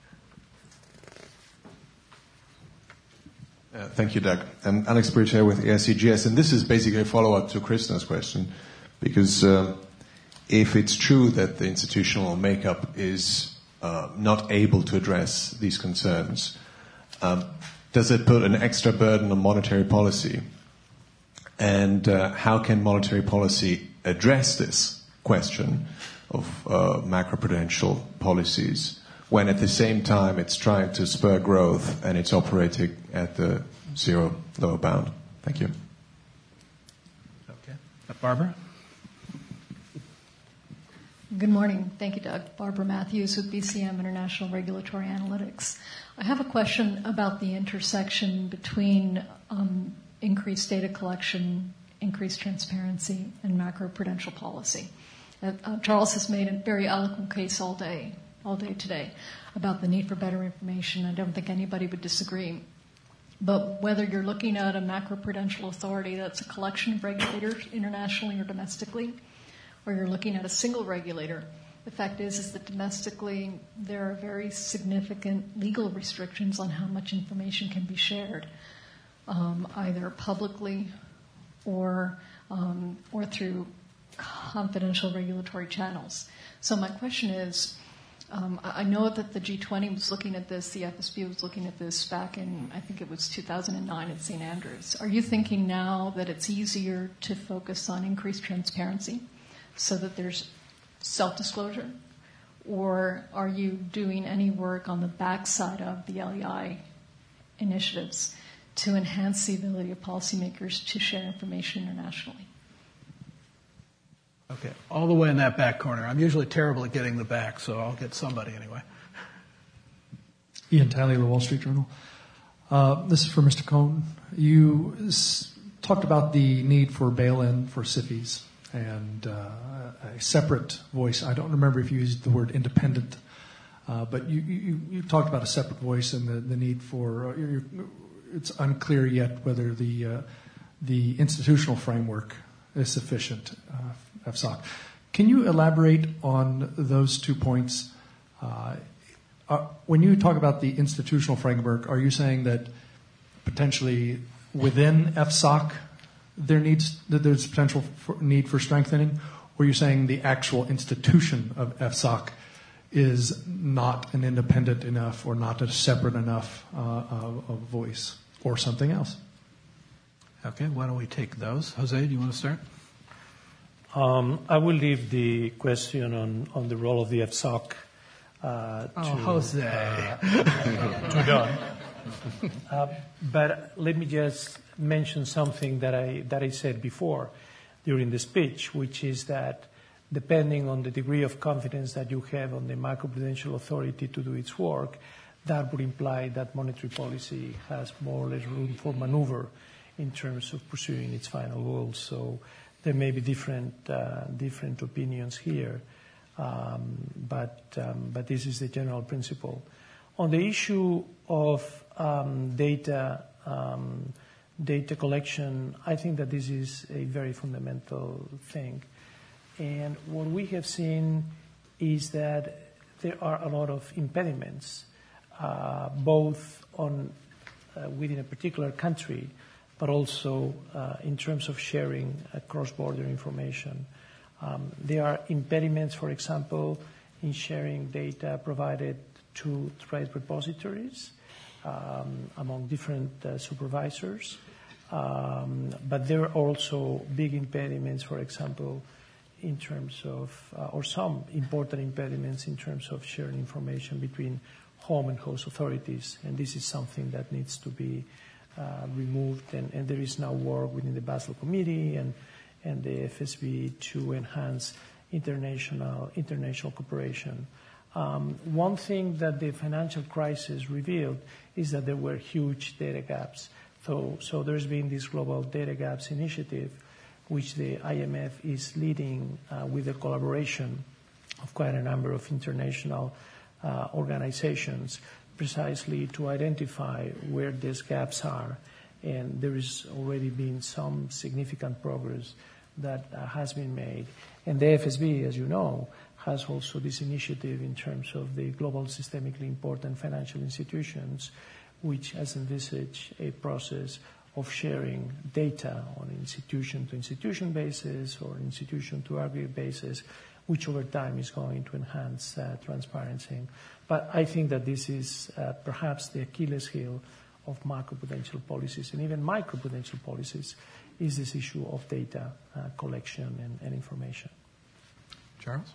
Uh, thank you, Doug. I'm Alex Bridger with A I C G S, and this is basically a follow-up to Krishna's question, because uh, if it's true that the institutional makeup is uh, not able to address these concerns, um, does it put an extra burden on monetary policy? And uh, how can monetary policy address this question of uh, macroprudential policies when at the same time it's trying to spur growth and it's operating at the zero lower bound? Thank you. Okay. Uh, Barbara? Good morning. Thank you, Doug. Barbara Matthews with B C M International Regulatory Analytics. I have a question about the intersection between um, increased data collection, increased transparency, and macroprudential policy. Uh, uh, Charles has made a very eloquent case all day, all day today, about the need for better information. I don't think anybody would disagree. But whether you're looking at a macroprudential authority that's a collection of regulators internationally or domestically, or you're looking at a single regulator, the fact is, is that domestically there are very significant legal restrictions on how much information can be shared, um, either publicly or um, or through confidential regulatory channels. So my question is, um, I know that the G twenty was looking at this, the F S B was looking at this back in, I think it was two thousand nine at Saint Andrews. Are you thinking now that it's easier to focus on increased transparency so that there's self-disclosure? Or are you doing any work on the backside of the L E I initiatives to enhance the ability of policymakers to share information internationally? Okay, all the way in that back corner. I'm usually terrible at getting the back, so I'll get somebody anyway. Ian Talley, The Wall Street Journal. Uh, this is for Mister Cohn. You s- talked about the need for bail-in for SIFIs and uh, a separate voice. I don't remember if you used the word independent, uh, but you, you, you talked about a separate voice and the, the need for uh, your, it's unclear yet whether the uh, the institutional framework is sufficient, uh, F S O C. Can you elaborate on those two points? Uh, uh, when you talk about the institutional framework, are you saying that potentially within F S O C there needs that there's potential for need for strengthening, or are you saying the actual institution of F S O C is not an independent enough or not a separate enough uh, of, of voice, or something else? Okay, why don't we take those? Jose, do you want to start? Um, I will leave the question on, on the role of the F S O C uh, to, oh, Jose. uh, to Don. Uh, but let me just mention something that I that I said before during the speech, which is that depending on the degree of confidence that you have on the macroprudential authority to do its work, that would imply that monetary policy has more or less room for maneuver in terms of pursuing its final goals. So there may be different uh, different opinions here, um, but um, but this is the general principle. On the issue of um, data um, data collection, I think that this is a very fundamental thing. And what we have seen is that there are a lot of impediments, uh, both on uh, within a particular country, but also uh, in terms of sharing uh, cross-border information. Um, there are impediments, for example, in sharing data provided to trade repositories um, among different uh, supervisors. Um, but there are also big impediments, for example, in terms of, uh, or some important impediments in terms of sharing information between home and host authorities. And this is something that needs to be uh, removed. And, and there is now work within the Basel Committee and, and the F S B to enhance international, international cooperation. Um, one thing that the financial crisis revealed is that there were huge data gaps. So, so there's been this Global Data Gaps Initiative, which the I M F is leading uh, with the collaboration of quite a number of international uh, organizations, precisely to identify where these gaps are. And there has already been some significant progress that uh, has been made. And the F S B, as you know, has also this initiative in terms of the global systemically important financial institutions, which has envisaged a process of sharing data on an institution-to-institution basis or institution-to-aggregate basis, which over time is going to enhance uh, transparency. But I think that this is uh, perhaps the Achilles heel of macroprudential policies and even microprudential policies, is this issue of data uh, collection and, and information. Charles?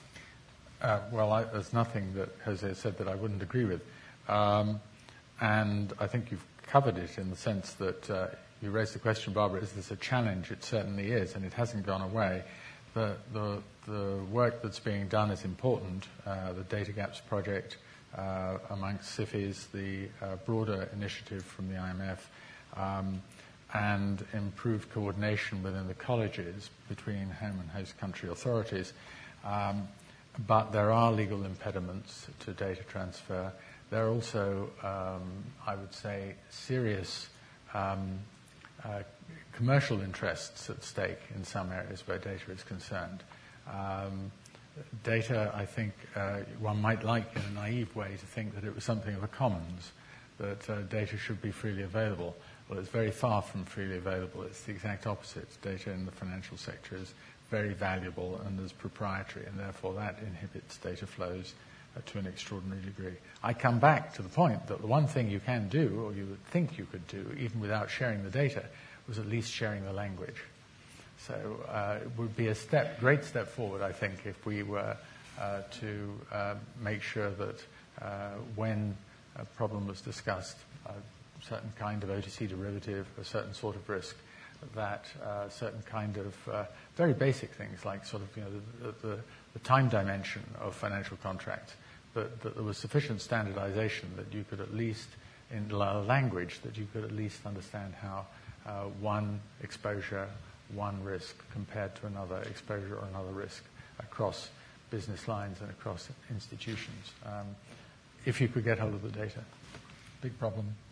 Uh, well, I, there's nothing that Jose said that I wouldn't agree with. Um, and I think you've covered it in the sense that uh, you raised the question, Barbara, is this a challenge? It certainly is, and it hasn't gone away. The, the, the work that's being done is important. Uh, the Data Gaps Project uh, amongst SIFIs, the uh, broader initiative from the I M F, um, and improved coordination within the colleges between home and host country authorities. Um, but there are legal impediments to data transfer. There are also, um, I would say, serious um, uh, commercial interests at stake in some areas where data is concerned. Um, data, I think, uh, one might like in a naive way to think that it was something of a commons, that uh, data should be freely available. Well, it's very far from freely available. It's the exact opposite. Data in the financial sector is very valuable and is proprietary, and therefore that inhibits data flows uh, to an extraordinary degree. I come back to the point that the one thing you can do, or you would think you could do, even without sharing the data, was at least sharing the language. So uh, it would be a step, great step forward, I think, if we were uh, to uh, make sure that uh, when a problem was discussed, a certain kind of O T C derivative, a certain sort of risk, that uh, certain kind of uh, very basic things like sort of, you know, the, the, the time dimension of financial contracts, that, that there was sufficient standardization that you could at least, in language, that you could at least understand how uh, one exposure, one risk compared to another exposure or another risk across business lines and across institutions. Um, if you could get hold of the data. Big problem.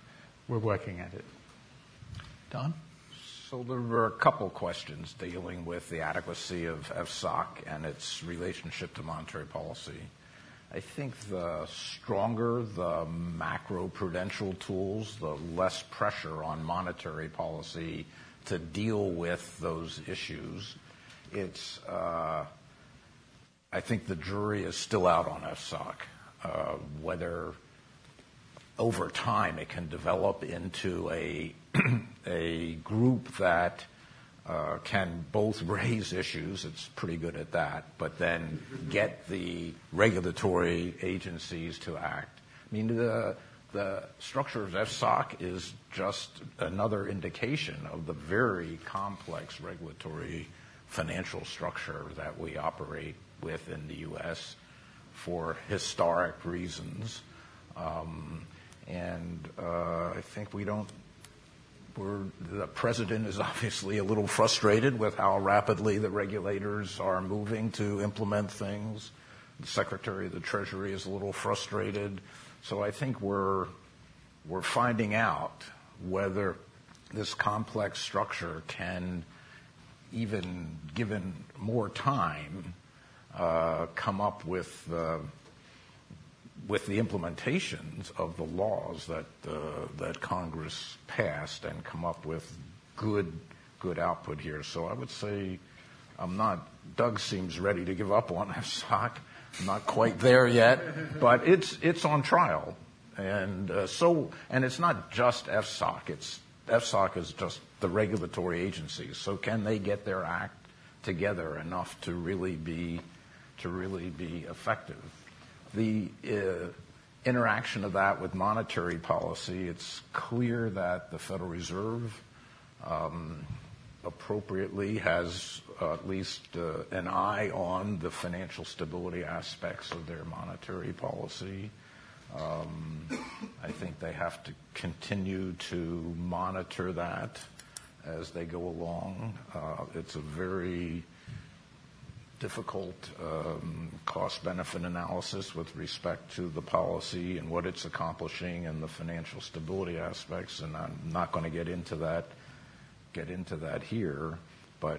we're working at it. Don? So there were a couple questions dealing with the adequacy of F S O C and its relationship to monetary policy. I think the stronger the macro-prudential tools, the less pressure on monetary policy to deal with those issues. It's, uh, I think the jury is still out on F S O C, uh, whether over time it can develop into a a group that uh, can both raise issues, it's pretty good at that, but then get the regulatory agencies to act. I mean, the, the structure of F S O C is just another indication of the very complex regulatory financial structure that we operate with in the U S for historic reasons. Um, and uh, I think we don't We're, the president is obviously a little frustrated with how rapidly the regulators are moving to implement things. The Secretary of the Treasury is a little frustrated. So I think we're we're finding out whether this complex structure can, even given more time, uh, come up with uh, with the implementations of the laws that uh, that Congress passed and come up with good good output here. So I would say I'm not, Doug seems ready to give up on F S O C. I'm not quite there yet, but it's it's on trial. And uh, so, and it's not just F S O C. It's F S O C is just the regulatory agencies. So can they get their act together enough to really be to really be effective? The uh, interaction of that with monetary policy, it's clear that the Federal Reserve um, appropriately has uh, at least uh, an eye on the financial stability aspects of their monetary policy. Um, I think they have to continue to monitor that as they go along. Uh, it's a very difficult um, cost-benefit analysis with respect to the policy and what it's accomplishing and the financial stability aspects, and I'm not going to get into that get into that here, but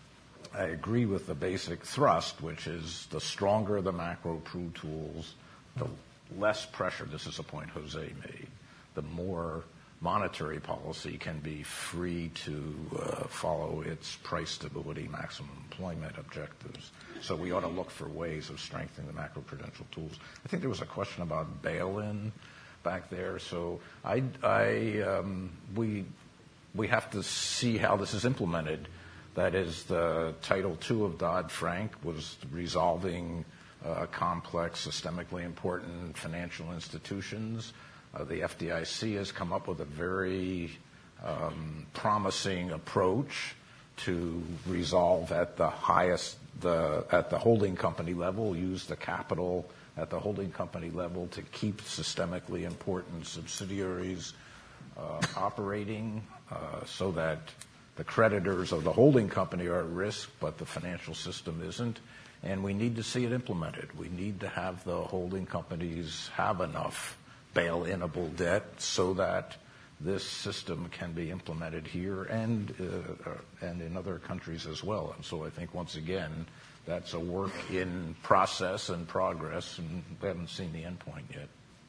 I agree with the basic thrust, which is the stronger the macro-pru tools, the less pressure, this is a point Jose made, the more monetary policy can be free to uh, follow its price stability, maximum employment objectives. So we ought to look for ways of strengthening the macroprudential tools. I think there was a question about bail-in back there. So I, I, um, we, we have to see how this is implemented. That is, the Title two of Dodd-Frank was resolving uh, complex, systemically important financial institutions. Uh, the F D I C has come up with a very um, promising approach to resolve at the highest, the, at the holding company level, use the capital at the holding company level to keep systemically important subsidiaries uh, operating uh, so that the creditors of the holding company are at risk, but the financial system isn't. And we need to see it implemented. We need to have the holding companies have enough bail-inable debt so that this system can be implemented here and uh, and in other countries as well. And so I think, once again, that's a work in process and progress, and we haven't seen the end point yet.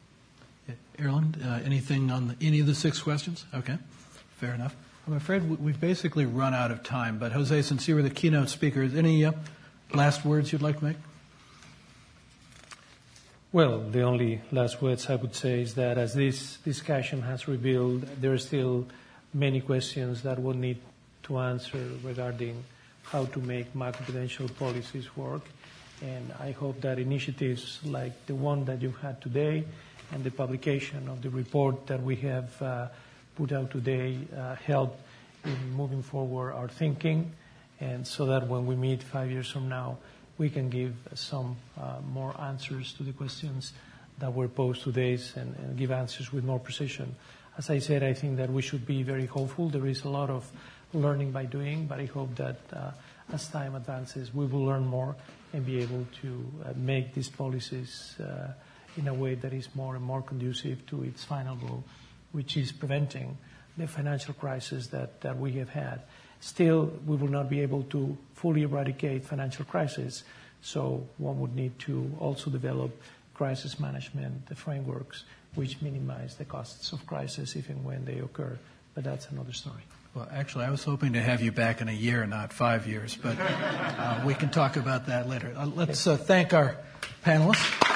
Yeah. Erland, uh, anything on the, any of the six questions? Okay, fair enough. I'm afraid we've basically run out of time, but Jose, since you were the keynote speaker, any uh, last words you'd like to make? Well, the only last words I would say is that as this discussion has revealed, there are still many questions that we'll need to answer regarding how to make macroprudential policies work. And I hope that initiatives like the one that you've had today and the publication of the report that we have uh, put out today uh, help in moving forward our thinking, and so that when we meet five years from now, we can give some uh, more answers to the questions that were posed today and, and give answers with more precision. As I said, I think that we should be very hopeful. There is a lot of learning by doing, but I hope that uh, as time advances, we will learn more and be able to uh, make these policies uh, in a way that is more and more conducive to its final goal, which is preventing the financial crisis that, that we have had. Still, we will not be able to fully eradicate financial crisis, so one would need to also develop crisis management frameworks which minimize the costs of crisis if and when they occur. But that's another story. Well, actually, I was hoping to have you back in a year, not five years, but uh, we can talk about that later. Uh, let's uh, thank our panelists.